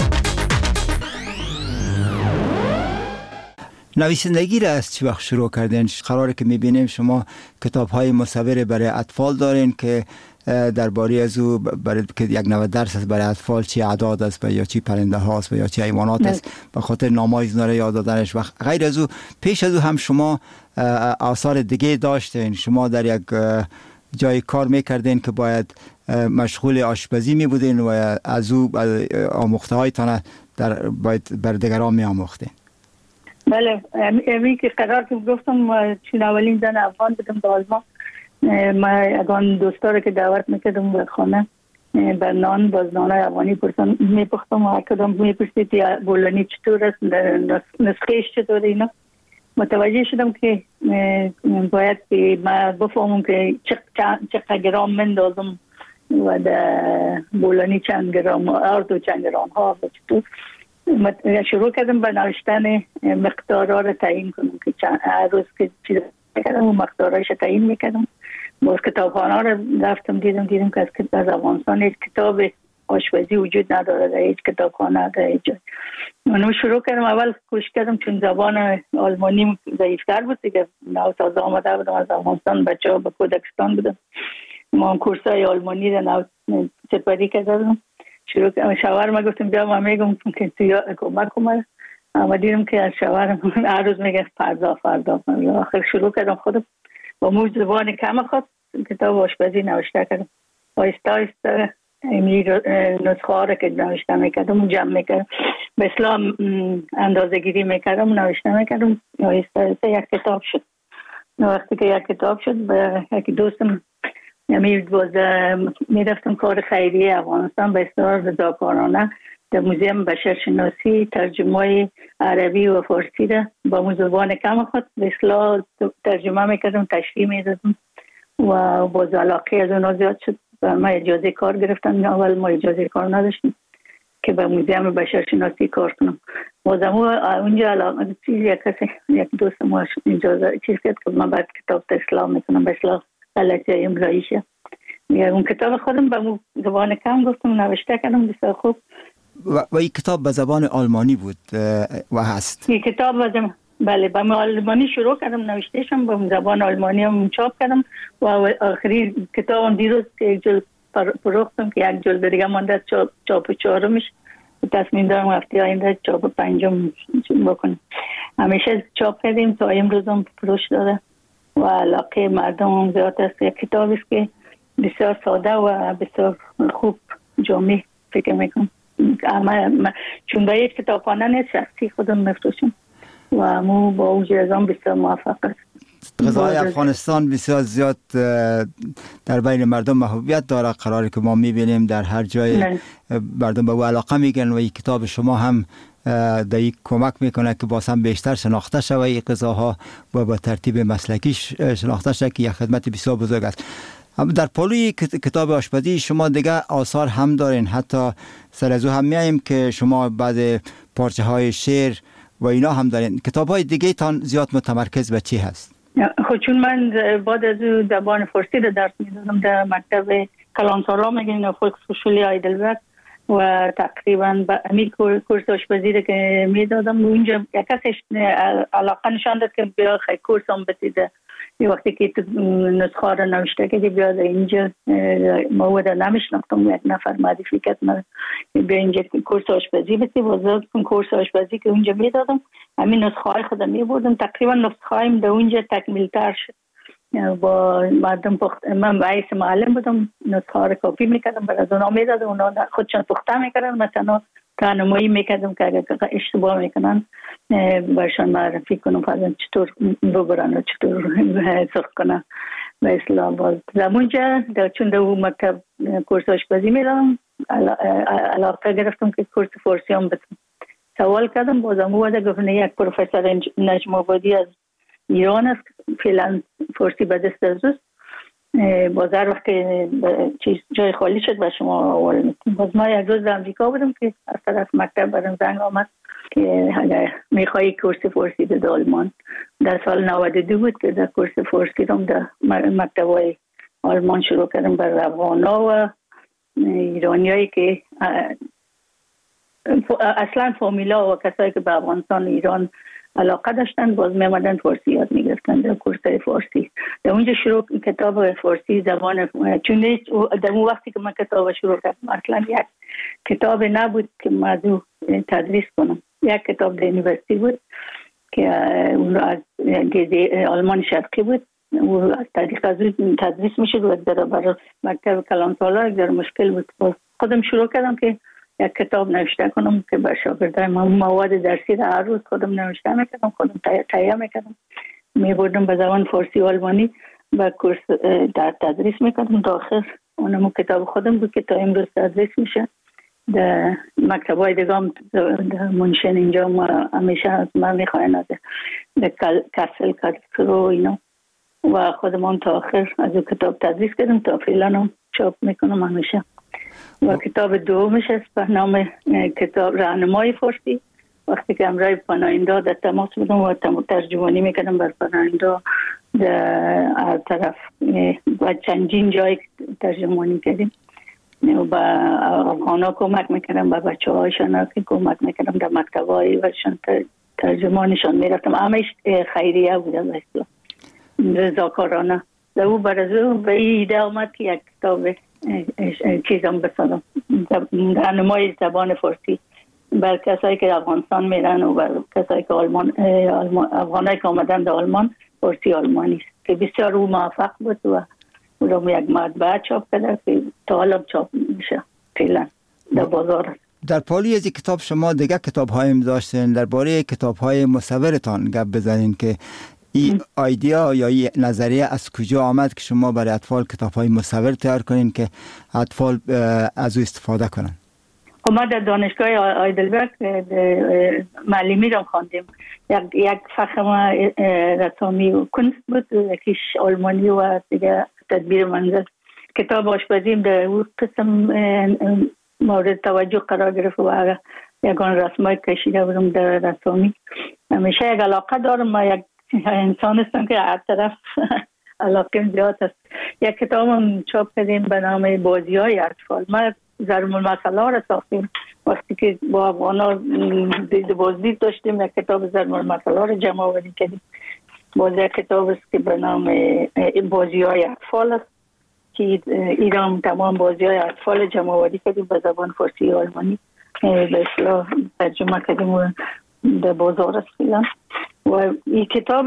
نویسندگی را از چی وقت شروع کردین؟ قراره که میبینیم شما کتاب‌های مصور برای اطفال دارین که درباره از او برای که یک 90% برای اطفال چی اعداد است و یا چی پرنده هاست و یا چی حیوانات است، به خاطر نامای اینا رو یاد دادنش. و غیر از او پیش از او هم شما آثار دیگه داشتین. شما در یک جای کار میکردین که باید مشغول آشپزی می بودین و از او آموخته هایتان باید بر دیگران می آموختین. بله، امی که قرار که گفتم چون اولین زن افغان بودم به آلمان، ما اگان دوستا رو که دعوت میکردم به خانه بر نان باز نانای افغانی پرسان میپختم و هر کدام میپرسید یا بولانی چطور است، نسخهش چطور اینا. متوجه شدم که باید که ما بفهمم که چقدر گرام مندازم و در بولانی چند گرام ارد و چند گرام ها و چطور. شروع کردم به نوشتن مقدارها رو تعیین کنم که هر روز که چیز میکردم و مقدارهایش تعیین میکردم. باز کتابخانه رو رفتم دیدم که از افغانستان هیچ کتاب آشپزی وجود نداره در هیچ کتابخانه در هیچ جای. من شروع کردم، اول کوشش کردم چون زبان آلمانی ضعیفتر بود دیگه، نو تازه آمده بودم از افغانستان، بچه ها به کودکستان بودم، ما کورسای آلمانی رو نو سپری کردم. شروع کردم شوهرم گفتم بیا ما میگم که تو کمک کنم، اما دیدم که از شوهرم هر روز میگه فردا آخر شروع کردم خودم با موج زبان کم خود کتاب آشپزی نوشته کردم. آهسته آهسته نسخه ها رو که نوشته میکردم جمع میکردم، به اصلاح اندازه گیری میکردم نوشته میکردم. آهسته آهسته یک کتاب شد. وقتی که یک کتاب شد به یک دوستم میرفتم کار خیریه افغانستان به اصطلاح رضاکارانه در موزیم بشرشناسی ترجمه عربی و فارسی را با موزبان کم خود به اصطلاح ترجمه میکردم، تشریح میدادم و باز علاقه از اونا زیاد شد و ما اجازه کار گرفتن. اول ما اجازه کار نداشتیم که به موزیم بشرشناسی کار کنم. بازم اونجا علاقه یک دوست ما اجازه چیز کرد که من بعد کتاب اصلاح میکنم به اصلاح غلطی املاییشه. اون کتاب خودم به زبان کم گفتم نوشته کردم بسیار خوب. و این کتاب به زبان آلمانی بود و هست؟ این کتاب بله به آلمانی شروع کردم نوشتهشم، به زبان آلمانی هم چاپ کردم و آخری کتابم دیروز که یک جلد فروختم که یک جلد دیگه مانده چاپ چهارمش، تصمیم دارم هفته آینده چاپ پنجم بکنم. همیشه چاپ کردیم تا امروز هم فروش داده و علاقه مردم هم زیاد است. یک کتاب است که بسیار ساده و بسیار خوب جامع فکر میکنم. چون به یک کتابخانه نیست، شخصی خودم میفروشم و مو با اوج ازام بسیار موفق است. غذای افغانستان بسیار زیاد در بین مردم محبوبیت داره، قراری که ما میبینیم در هر جای مردم به او علاقه میگن و این کتاب شما هم در یک کمک میکنه که باز هم بیشتر شناخته شود این غذاها و با ترتیب مسلکی شناخته شود که یک خدمت بسیار بزرگ است. در پالوی کتاب آشپزی شما دیگه آثار هم دارین، حتی سر از او هم میاییم که شما بعد پارچه های شعر و اینا هم دارین. کتاب های دیگه تان زیاد متمرکز به چی هست؟ خب چون من بعد از او زبان فارسی رو درس میدادم در مکتب کلانسارا میگن فوکسفوشولی ایدلبرگ و تقریبا به امیر کورس آشپزی رو که میدادم اونجا یک کسی علاقه نشان داد که بیا خیلی کورس هم بسیده. یه وقتی که نسخه رو نوشته که بیا اینجا مواد نمیشناختم، یک نفر معرفی کرد من بیا اینجا کورس آشپزی بسی وزاد کن کورس آشپزی که اونجا میدادم. همین نسخه های خودم میبردم، تقریبا نسخه هایم در اونجا تکمیل تر شد. با مردم من رئیس معلم بودم، نسخه ها رو کپی میکردم برای اونا میدادم، اونا خودشان پخته میکردن، مثلا راهنمایی میکردم که اگر اشتباه میکنن برشان معرفی کنم فرضاً چطور ببرن و چطور سرخ کنن. به اصطلاح باز زمونجا چون در مکتب کورس آشپزی میدم علاقه گرفتم که کورس فارسی هم بتونم. سوال کردم بازم اومده گفتن یک پروفسور نجم آبادی از ایران است، فعلا فارسی به دست از اوست، باز هر وقت چیز جای خالی شد و شما آواره میتونم. باز ما یک روز در امریکا بودم که از طرف مکتب برم زنگ آمد که اگر میخوایی کورس فارسی در آلمان. در سال 92 بود که در کورس فارسی رو در مکتب های آلمان شروع کردم بر افغانا و ایرانی هایی که اصلا فامیلا و کسایی که به افغانستان ایران علاقه داشتن باز میامدن فارسی یاد میگرفتن در کورسای فارسی. در اونجا شروع کتاب فارسی زبان، چون در اون وقتی که من کتاب شروع کردم اصلا یک کتاب نبود که موضوع تدریس کنم. یک کتاب در یونیورسیتی بود که اون از آلمان شرقی بود و از طریق از تدریس میشد و برای مکتب کلان سالار در مشکل بود. خودم شروع کردم که یک کتاب نوشته کنم که بر شاگردای من مواد درسی را هر روز خودم نوشته میکردم، خودم تهیه میکردم، میبردم به زبان فارسی و آلمانی و کورس در تدریس میکردم تا آخر اونم کتاب خودم بود که تا امروز تدریس میشه. در مکتبای دیگه منشن اینجا ما همیشه از من میخواین از کسل کارو اینا و خودمون تا آخر از اون کتاب تدریس کردم تا فعلا هم چاپ میکنم همیشه. و کتاب دومش است به نام کتاب راهنمای فارسی. وقتی که امرای پناهنده در تماس بودم و ترجمانی میکردم بر پناهنده در طرف و چندین جای ترجمانی کردیم و با افغانا کمک میکردم، با بچه هایشان کمک میکردم در مکتبای وشان ترجمانشان میرفتم. همش خیریه بودم اصلا رضاکارانه. در او برازو به ایده آمد که یک کتاب چیزم بسازم، راهنمای زبان فارسی بر کسایی که افغانستان میرن و بر کسایی که افغانایی که آمدن در آلمان فارسی آلمانی است که بسیار او موفق بود و او را یک مطبعه چاپ کرده که تا حالا چاپ میشه فعلا در بازار است. در پالی از کتاب شما دیگه کتاب هایم داشتین، درباره کتاب های مصورتان گپ بزنین که این ایده یا این نظریه از کجا آمد که شما برای اطفال کتاب های مصور تیار کنین که اطفال از او استفاده کنن؟ ما در دانشگاه آیدلبرگ معلمی را خواندیم. یک فخر رسامی و کنست بود، یکیش آلمانی و دیگه تدبیر منزل. کتاب آشپزیم در اون قسم مورد توجه قرار گرفت و یکان رسمای کشیده بودم در رسامی. همیشه یک علاقه دارم، ما یک انسان هستم که هر طرف علاقه زیاد است. یک کتاب هم چاپ کردیم به نام بازی های اطفال. ما ضرب المثل ها را ساختیم. وقتی که با افغانا بازدید داشتیم یک کتاب ضرب المثل ها را جمع آوری کردیم. یک کتاب است که به نام بازی های اطفال است که ایران تمام بازی های اطفال جمع آوری کردیم به زبان فارسی و آلمانی به اصطلاح ترجمه کردیم و در بازار است فعلا. و این کتاب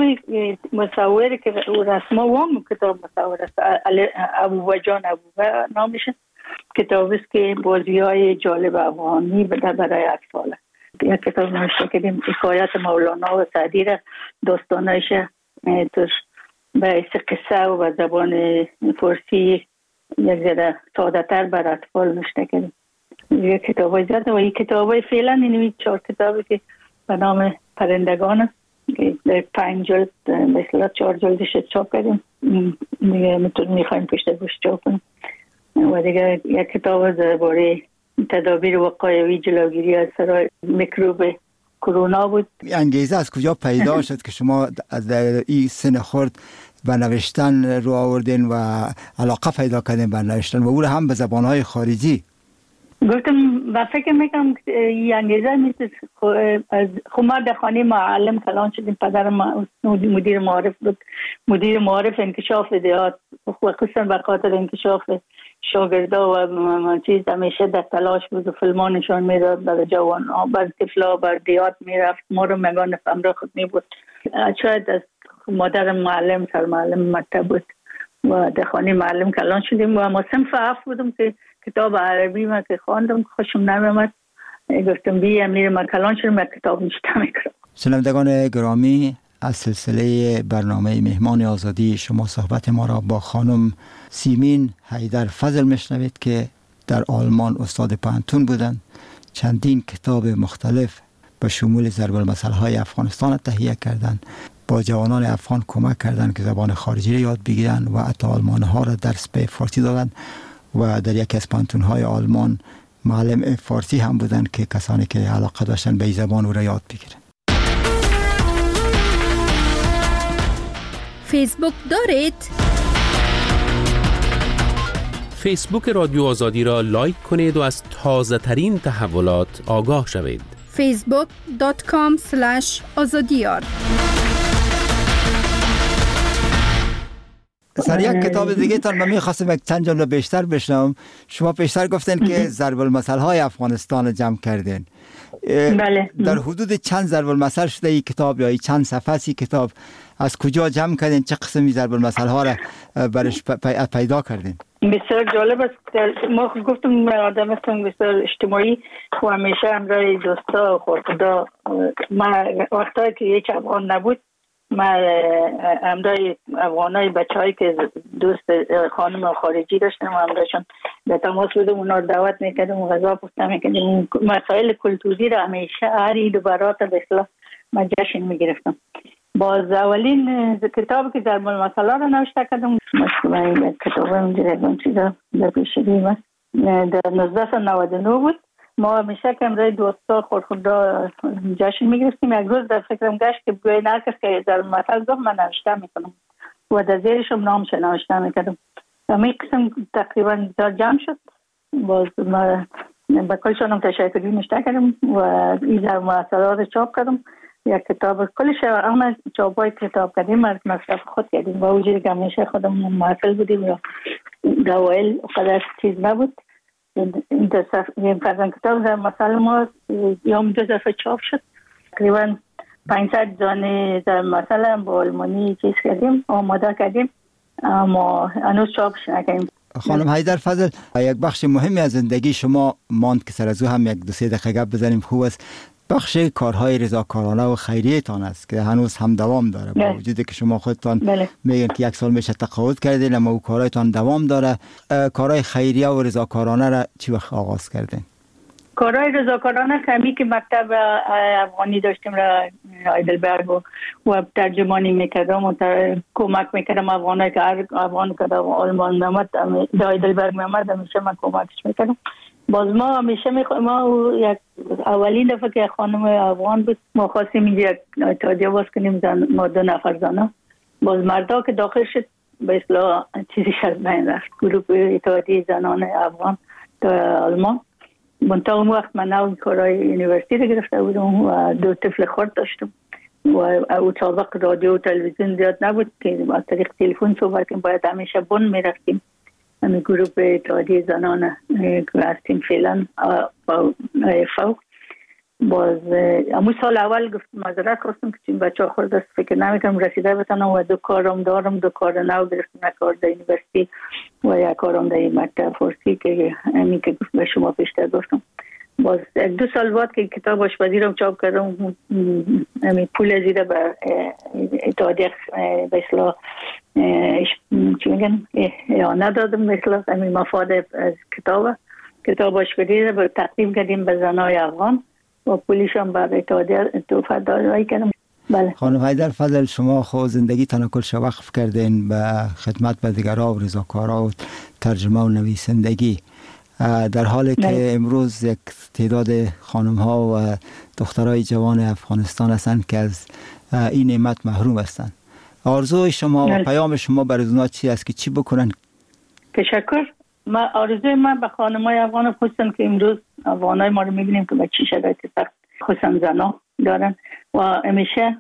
مصوری که رسما وام کتاب مصور است، ابو جان ابو نامشه. کتاب است که بازی های جالب افغانی برای اطفال. یک کتاب نوشته کردیم حکایت مولانا و سعدی را داستانایش توش به قصه و به زبان فارسی یک ذره ساده تر بر اطفال نوشته کردیم. یک کتاب های زیاده و این کتاب های فعلا این 4 کتابی که به نام پرندگان است که در 5 جلد مثلا 4 جلدش چاپ کردیم. دیگه میخوایم پشت گوش چاپ کنیم. و دیگه یک کتاب درباره تدابیر وقایوی جلوگیری از سرای میکروب کرونا بود. انگیزه از کجا پیدا شد که شما در این سن خرد به نوشتن رو آوردین و علاقه پیدا کردین به نوشتن و او هم به زبانهای خارجی؟ گفتم و فکر میکنم این انگیزه نیست. خب ما در خانه معلم کلان شدیم. پدرم مدیر معارف بود، مدیر معارف انکشاف دیات و خصوصا به خاطر انکشاف شاگردا و چیز همیشه در تلاش بود و فیلمانشان میداد برای جوان ها، بر طفلا بر دیات میرفت. ما رو مگان همراه خود می بود. شاید از مادر معلم سر معلم مکتب بود و در خانه معلم کلان شدیم و ما صنف 7 بودم که کتاب عربی ما که خواندم خوشم نمیامد. گفتم بیام میرم کلان شدم کتاب نوشته میکنم. شنوندگان گرامی، از سلسله برنامه مهمان آزادی شما صحبت ما را با خانم سیمین حیدر فضل میشنوید که در آلمان استاد پانتون بودند. چندین کتاب مختلف به شمول ضرب المثل های افغانستان تهیه کردند. با جوانان افغان کمک کردند که زبان خارجی را یاد بگیرند و حتی آلمان ها را درس به فارسی دادند و در یکی از پانتون های آلمان معلم فارسی هم بودند که کسانی که علاقه داشتن به این زبان او را یاد بگیرند. فیسبوک دارید؟ فیسبوک رادیو آزادی را لایک کنید و از تازه ترین تحولات آگاه شوید. facebook.com/azadiyar. سر یک کتاب دیگه تان من می‌خواستم یک چند جمله بیشتر بشنوم. شما پیشتر گفتین که ضرب المثل های افغانستان رو جمع کردین. بله. در حدود چند ضرب المثل شده این کتاب یا این چند صفحه ای کتاب؟ از کجا جمع کردین؟ چه قسمی ضرب المثل ها را برش پیدا کردین؟ بسیار جالب است. ما گفتم آدم هستم بسیار اجتماعی و همیشه همراه دوستا و خورخدا. ما وقتایی که یک افغان نبود ما همراه افغانای بچه‌هایی که دوست خانم خارجی داشتم و همراهشون به تماس بودم، اونا رو دعوت میکردم و غذا پخته میکردم. مسائل کلتوری را همیشه هر عید و برات به اصطلاح ما جشن میگرفتم. باز اولین کتابی که ضرب المثل را نوشته کردم مشکل کتاب اونجا چیزا در پیشگی است در 1999 بود. ما همیشه که امروز دوستا خورخدا جشن میگرفتیم. یک روز در فکرم گشت که بگوی هر کس که ضرب المثل گفت من نوشته میکنم و در زیرشم نامش نوشته میکردم. همین قسم تقریبا جمع شد. باز ما با کلشانم تشکری نوشته کردم و این ضرب المثل را چاپ کردم. یک کتاب کلش اما چاپای کتاب کردیم مصرف خود کردیم و وجودی که همیشه خودم محصل بودیم یا دوائل قدر چیز نبود. این فرزن کتاب در مثال ما یوم 2 دفعه چاپ شد. تقریبا 500 دانه در مثلا با آلمانی چیز کردیم آماده کردیم اما هنوز چاپش نکردیم. خانم حیدر فضل، یک بخش مهمی از زندگی شما ماند که سر از او هم 1-2 دقیقه گپ بزنیم خوب است. بخش کارهای رضاکارانه و خیریه تان است که هنوز هم دوام داره با وجودی که شما خودتان میگن که 1 سال میشه تقاعد کردین اما او کارهایتان دوام داره. کارهای خیریه و رضاکارانه را چی وقت آغاز کردین؟ کارهای رضاکارانه کمی که مکتب افغانی داشتیم را هایدلبرگ و ترجمانی میکردم و کمک میکردم افغانایی که افغان که آلمان میامد هایدلبرگ میامد همیشه من کمکش میکردم. باز ما همیشه ما یک اولین دفعه که خانم افغان بود ما خواستیم اینجا یک اتحادیه باز کنیم ما 2 نفر زنها. باز مردا که داخل شد به اصطلاح چیزی از بین رفت. گروه اتحادیه زنان افغان در آلمان. منتها اون وقت من نو کارهای یونیورسیتی رو گرفته بودم و 2 طفل خرد داشتم و او سابق رادیو و تلویزیون زیاد نبود که با طریق تلفن صحبت کنیم. باید همیشه بن میرفتیم. همین گروه اتحادیه زنان که هستیم فعلا فوق. باز امو سال اول گفتم معذرت خواستم که چون بچه ها خورد است فکر نمیکنم رسیده بتانم و 2 کارم دارم. 2 کار نو گرفتم، یک کار در یونیورسیتی و یک کارم در مکتب فارسی که همین که به شما پیشتر گفتم. باز 2 سال بعد که کتاب آشپزی رو چاپ کردم همین پول زیده به اتحادیه به اصطلاح چی میگن ندادم به اصطلاح همین مفاد از کتاب آشپزی رو تقدیم کردیم به زنای افغان و پولیش هم بر اتحادیه توفیق دادایی کردم. بله. خانم حیدر فضل، شما خود زندگی تان کلش وقف کردین به خدمت به دیگرها و رضاکارها و ترجمه و نویسندگی، در حالی که امروز یک تعداد خانم ها و دخترای جوان افغانستان هستند که از این نعمت محروم هستند. آرزوی شما و پیام شما برای اونها چی است که چی بکنن؟ تشکر. آرزوی من به خانمای افغان خصوصا که امروز افغانای ما رو میبینیم که به چه شرایط سخت خصوصا زنا دارن و همیشه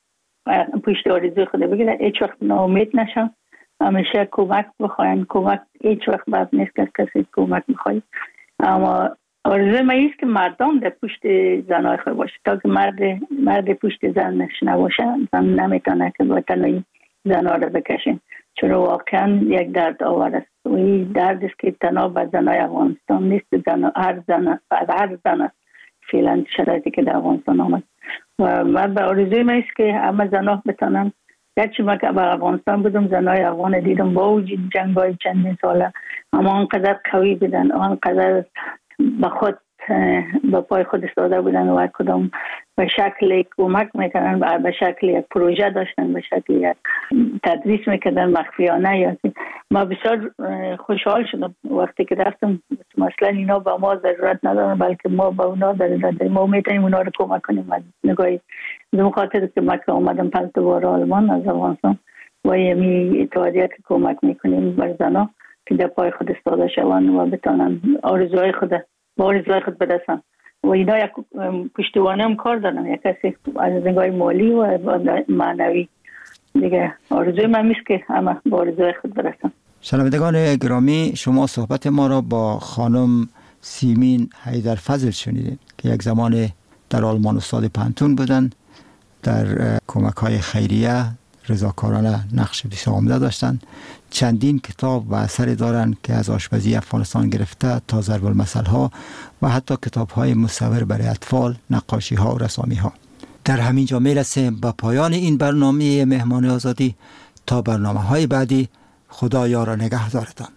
پشت آرزوی خود بگیرن، هیچ وقت ناامید نشن، همیشه کمک بخواین. کمک هیچ وقت بد نیست که کسی کمک بخواید. اما آرزوی من است که مردم در پشت زنای خود باشه تا که مرد پشت زنش نباشه زن نمیتونه که با تنهایی زنها رو بکشین، چون واقعا یک درد آور است و این درد است که تنها به زنای افغانستان نیست، هر زن فعلا شرایطی که در افغانستان آمد و من به آرزوی من است که همه زنها بتانن. گرچه من که به افغانستان بودم زنای افغان دیدم با وجود جنگ‌های چندین ساله اما آنقدر قوی بودن، آنقدر به خود به پای خود ایستاده بودن و کدام به شکل کمک میکنن، به شکل یک پروژه داشتن، به شکل یک تدریس میکردن مخفیانه. یا ما بسیار خوشحال شدم وقتی که رفتم. مثلا اینا با ما ضرورت ندارن بلکه ما با اونا ضرورت داریم، ما میتونیم اونا رو کمک کنیم. نگاهی به خاطر که ما که اومدم 5 بار آلمان از افغانستان و یمی اتحادیه که کمک میکنیم بر زنها که در پای خود ایستاده شوند و بتونن آرزوهای خود برسن و اینا یک پشتوانه هم کار دارن، یک کسی از نگاه مالی و معنوی. دیگه آرزوی من میست که همه با آرزوی خود برسن. شنوندگان گرامی، شما صحبت ما را با خانم سیمین حیدرفضل شنیدید که یک زمان در آلمان استاد پانتون بودند، در کمک‌های خیریه رضاکارانه نقش بسیار عمده داشتند. چندین کتاب و اثری دارند که از آشپزی افغانستان گرفته تا ضرب المثل‌ها و حتی کتاب‌های مصور برای اطفال، نقاشی‌ها و رسامی‌ها. در همین جا میرسیم به پایان این برنامه مهمان آزادی. تا برنامه‌های بعدی، خدا یار و نگهدارتان.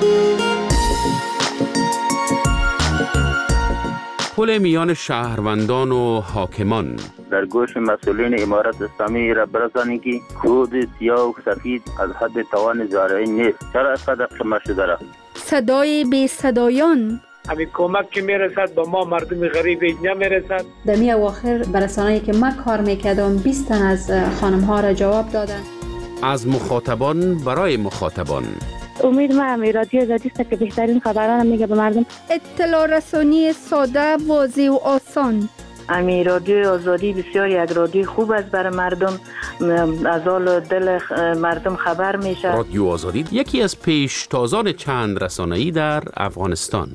پل میان شهروندان و حاکمان. در گوش مسئولین امارت اسلامی را برسانید که کود سیاه و سفید از حد توان زارعی نیست. چرا اینقدر شما شده را؟ صدای بی صدایان. همین کمک که میرسد با ما مردم غریب نمیرسد. در می اواخر برسانه‌ای که من کار میکردم 20 تن از خانم ها را جواب دادن. از مخاطبان برای مخاطبان. امید ما رادیو آزادی است که بهترین خبران میگه به مردم. اطلاع رسانی ساده، واضح و آسان. امی رادیو آزادی بسیار یک رادیو خوب است برای مردم، از حال دل مردم خبر میشه. رادیو آزادی یکی از پیشتازان چند رسانه‌ای در افغانستان.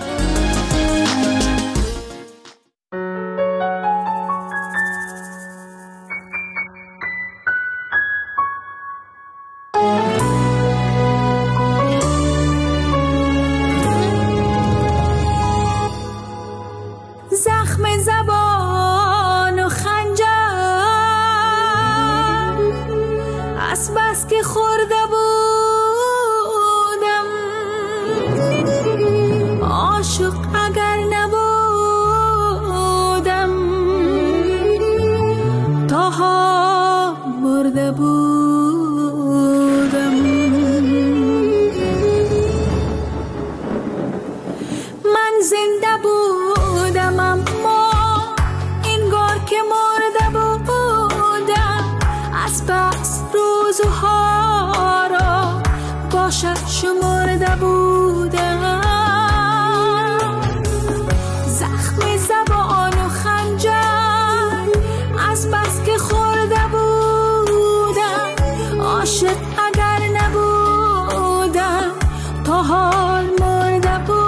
زخم زبان و خنجر از بس که خورده بودم عاشق اگر نبودم تاها برده بودم. من زنده بودم اما انگار که مرده بودم، از بس روزها را باشد شمرده بودم. زخم زبان و خنجر از بس که خورده بودم، عاشق اگر نبودم تا حال مرده بودم.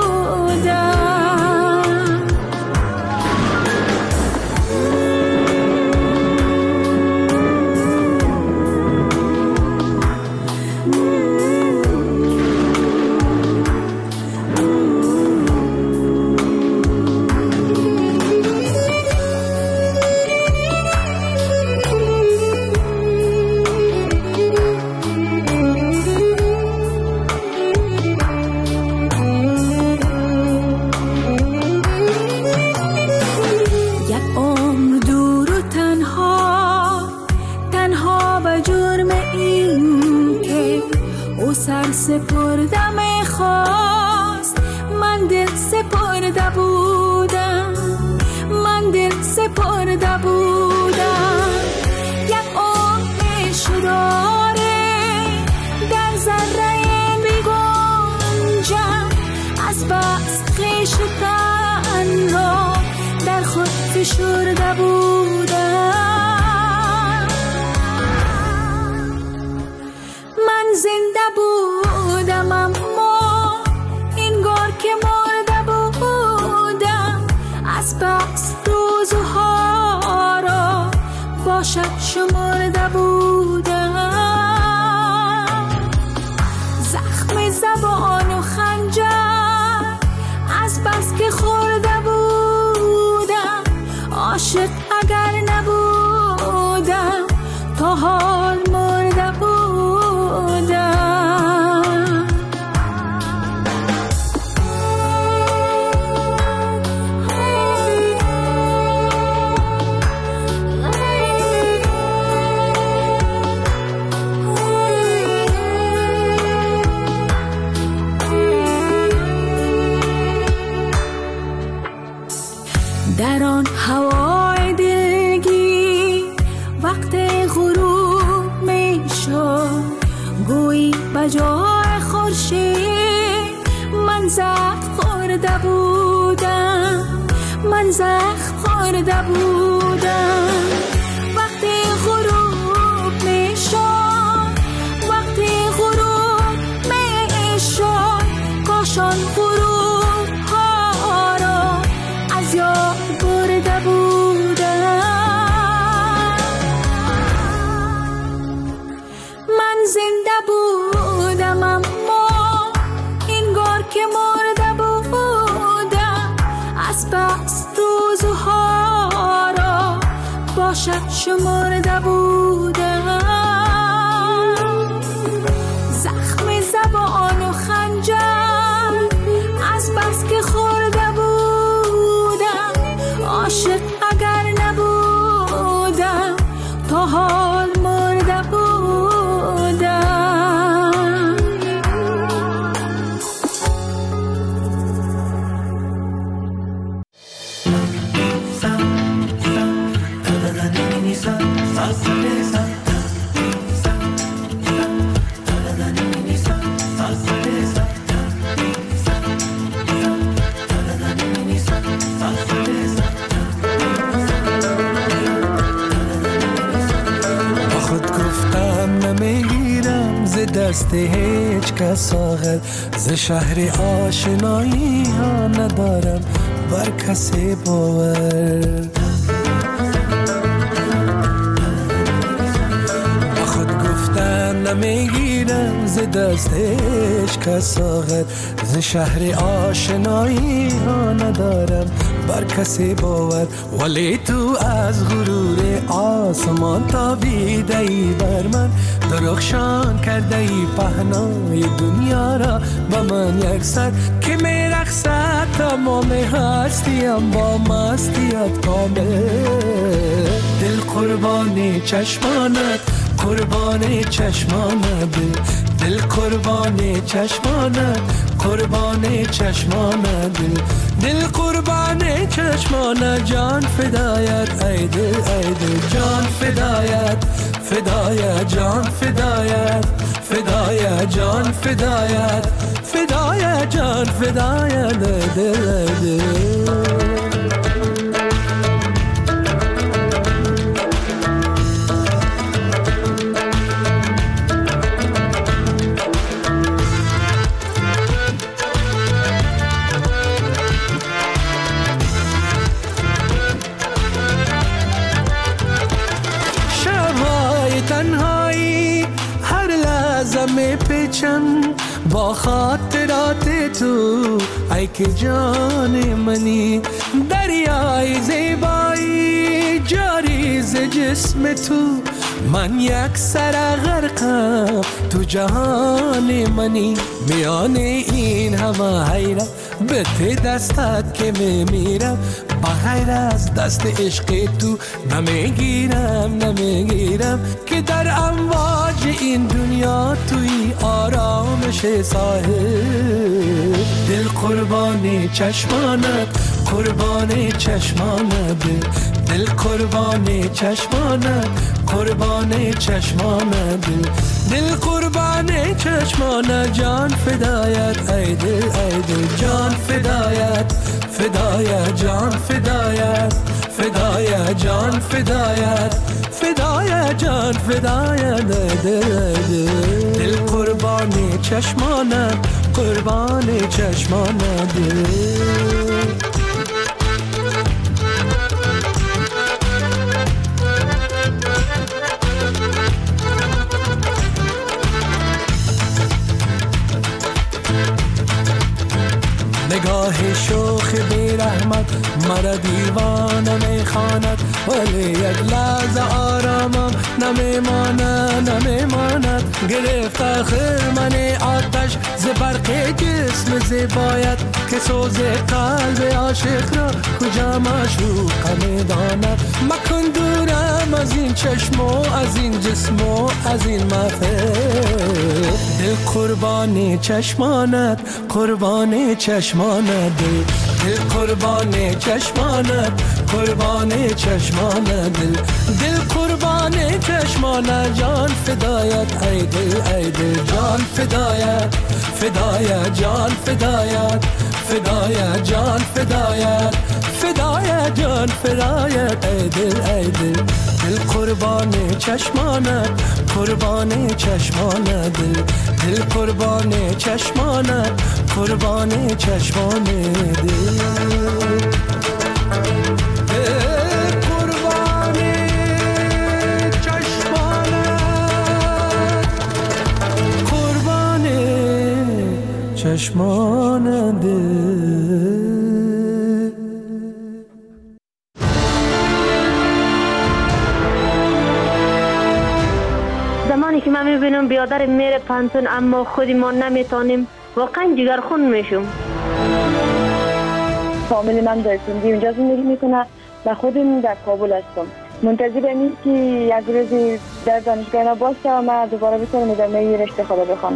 سر سپرده میخواست، من دل سپرده بودم، من دل سپرده بودم. یک آتش داره در ذره میگنجم، از بس خویش تن را در خود فشرده بودم. من زنده بودم اما انگار که مرده بودم، از بس روزها را باشد شمرده بودم. زخم زبان و خنجر از بس که خورده بودم، عاشق اگر نبودم تا حال مرده بودم. در آن هوای دلگی وقت غروب می شد، گویی بجای خورشید من زخم خورده بودم، من زخم خورده بودم. وقتی غروب میشد، وقتی غروب میشد، کاشان غروب ها را از یاد برده بودم. من زنده بودم اما انگار که مرده بودم. از بس روزها را باشد شمرده بودم. زخم زبان و خنجر از بس که خورده بودم. عاشق اگر نبودم تا حال مرده بودم. دست هیچ کس آخر ز شهر آشنایی ها ندارم بر کسی باور. خود گفتن نمیگیرم ز دست هیچ کس آخر ز شهر آشنایی ها ندارم بر کسی باور. ولی تو از غرور آسمان تابیده ای بر من، درخشان کرده ای پهنای دنیا را با من یک سر که میرقصد تمام هستیم با مستیت کامل. دل قربان چشمانت، قربان چشمانت، دل قربان چشمانت، قربان چشمانت، دل قربان چشمانت. جان فدایت ای دل ای دل، جان فدایت فدایت، جان فدایت فدایت، جان فدایت فدایت، جان فدایت دل دل. با خاطرات تو ای که جان منی، دریای زیبایی جاری ز جسم تو. من یک سر غرقم تو جهان منی، میان این همه حیرت به ته دستت که میمیرم. بغیر از دست عشق تو نمیگیرم که در امواج این دنیا توی آرامش ساحل. دل قربان چشمانت، قربان چشمانت، دل قربان چشمانت، قربان چشمانت، دل قربان چشمانت. جان فدایت ای دل ای دل، جان فدایت فدایت، جان فدایت فدایت، جان فدایت فدایت، جان فدایت دل دل. دل قربان چشمانت، قربان چشمانت. نگاه شوخ بی رحمت مرا دیوانه میخواند، ولی یک لحظه آرامم نمیماند. گرفت آخر من آتش ز برق جسم زیبایت، که سوز قلب عاشق را کجا معشوق میداند. مکن دورم از این چشم و از این جسم و از این محفل. دل قربان چشمانت، قربان چشمانت، دل قربان چشمانت، قربان چشمانت، دل قربان چشمانت. جان فدایت ای دل ای دل، جان فدایت فدایت، جان فدایت فدایت، جان فدایت فدایت. فدای جان فدایت ای دل ای دل دل قربان چشمانت قربان چشمانت دل قربان چشمانت قربان چشمان دل چشمان دل. زمانی که من میبینم بیادر میره پانتون اما خودی ما نمیتونیم واقعا جگرخون میشم. فامیل من در سندی اونجا زندگی میکنه و خودم در کابل هستم. منتظرم این که یک روزی در دانشگاه باشه و من دوباره بتونم ادامه رشته خدا بخونم.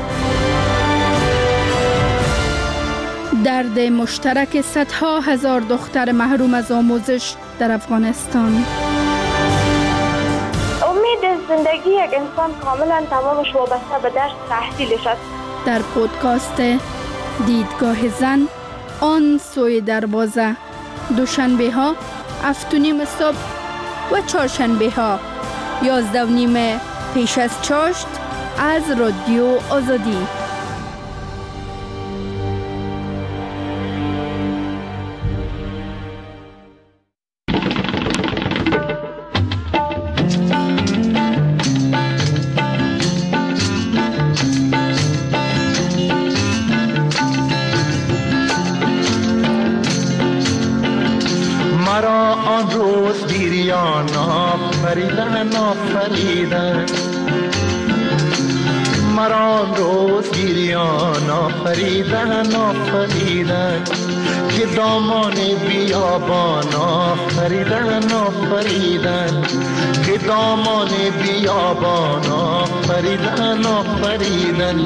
درد مشترک صدها هزار دختر محروم از آموزش در افغانستان. امید زندگی یک انسان کاملا تمامش وابسته به درس تحصیلش است. در پودکاست دیدگاه زن آن سوی دروازه، دوشنبه ها 7:30 صبح و چهارشنبه ها 11:30 پیش از چاشت از رادیو آزادی. مرا آن روز گریان آفریدن آفریدن مرا آن روز گریان آفریدن آفریدن که دامان بیابان آفریدن آفریدن که دامان بیابان آفریدن آفریدن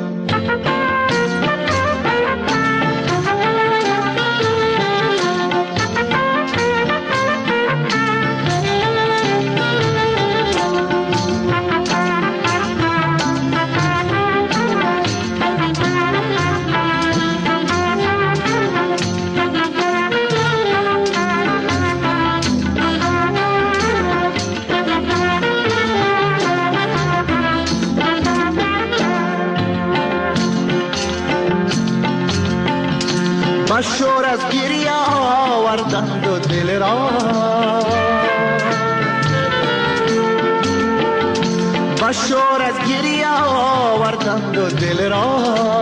شور از گریه آوردند و دل را و شور از گریه آوردند و دل را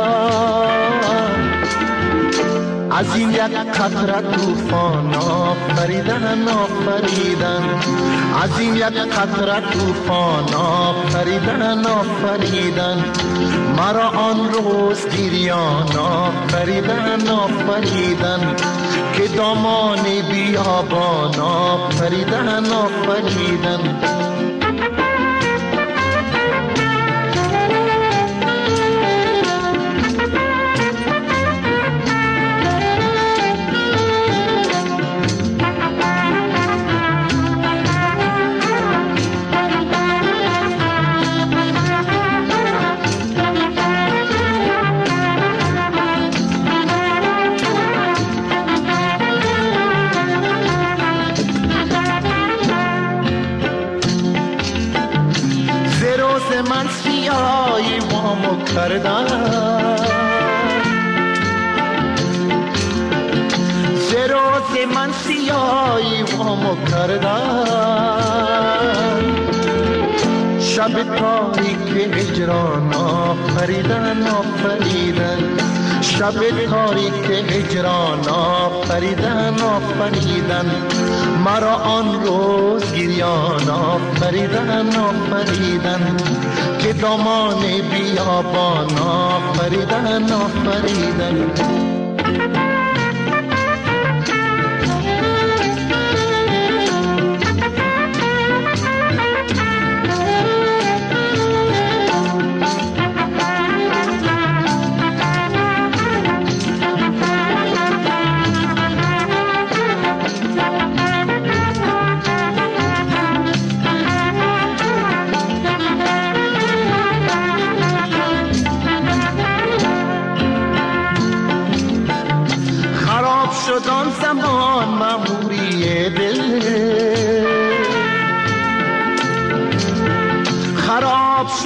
از این یک قطره طوفان آفریدن آفریدن از این یک قطره طوفان آفریدن آفریدن مرا آن روز گریان آفریدن آفریدن که دامان بیابان آفریدن آفریدن من سیایی وامو کردن زروز من سیایی وامو کردن شب تاریک هجران آفریدن آفریدن شب تاریک هجران آفریدن آفریدن مرا آن روز گریان آفریدن آفریدن که دامان بیابان آفریدن آفریدن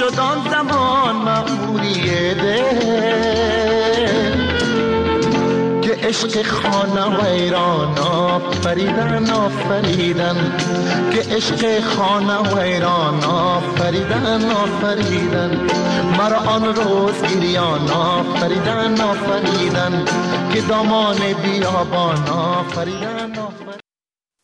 شد آن زمان مأموری دل که عشق خانه ویران آفریدن آفریدن که عشق خانه ویران آفریدن آفریدن مرا آن روز گریان آفریدن آفریدن که دامان بیابان آفریدن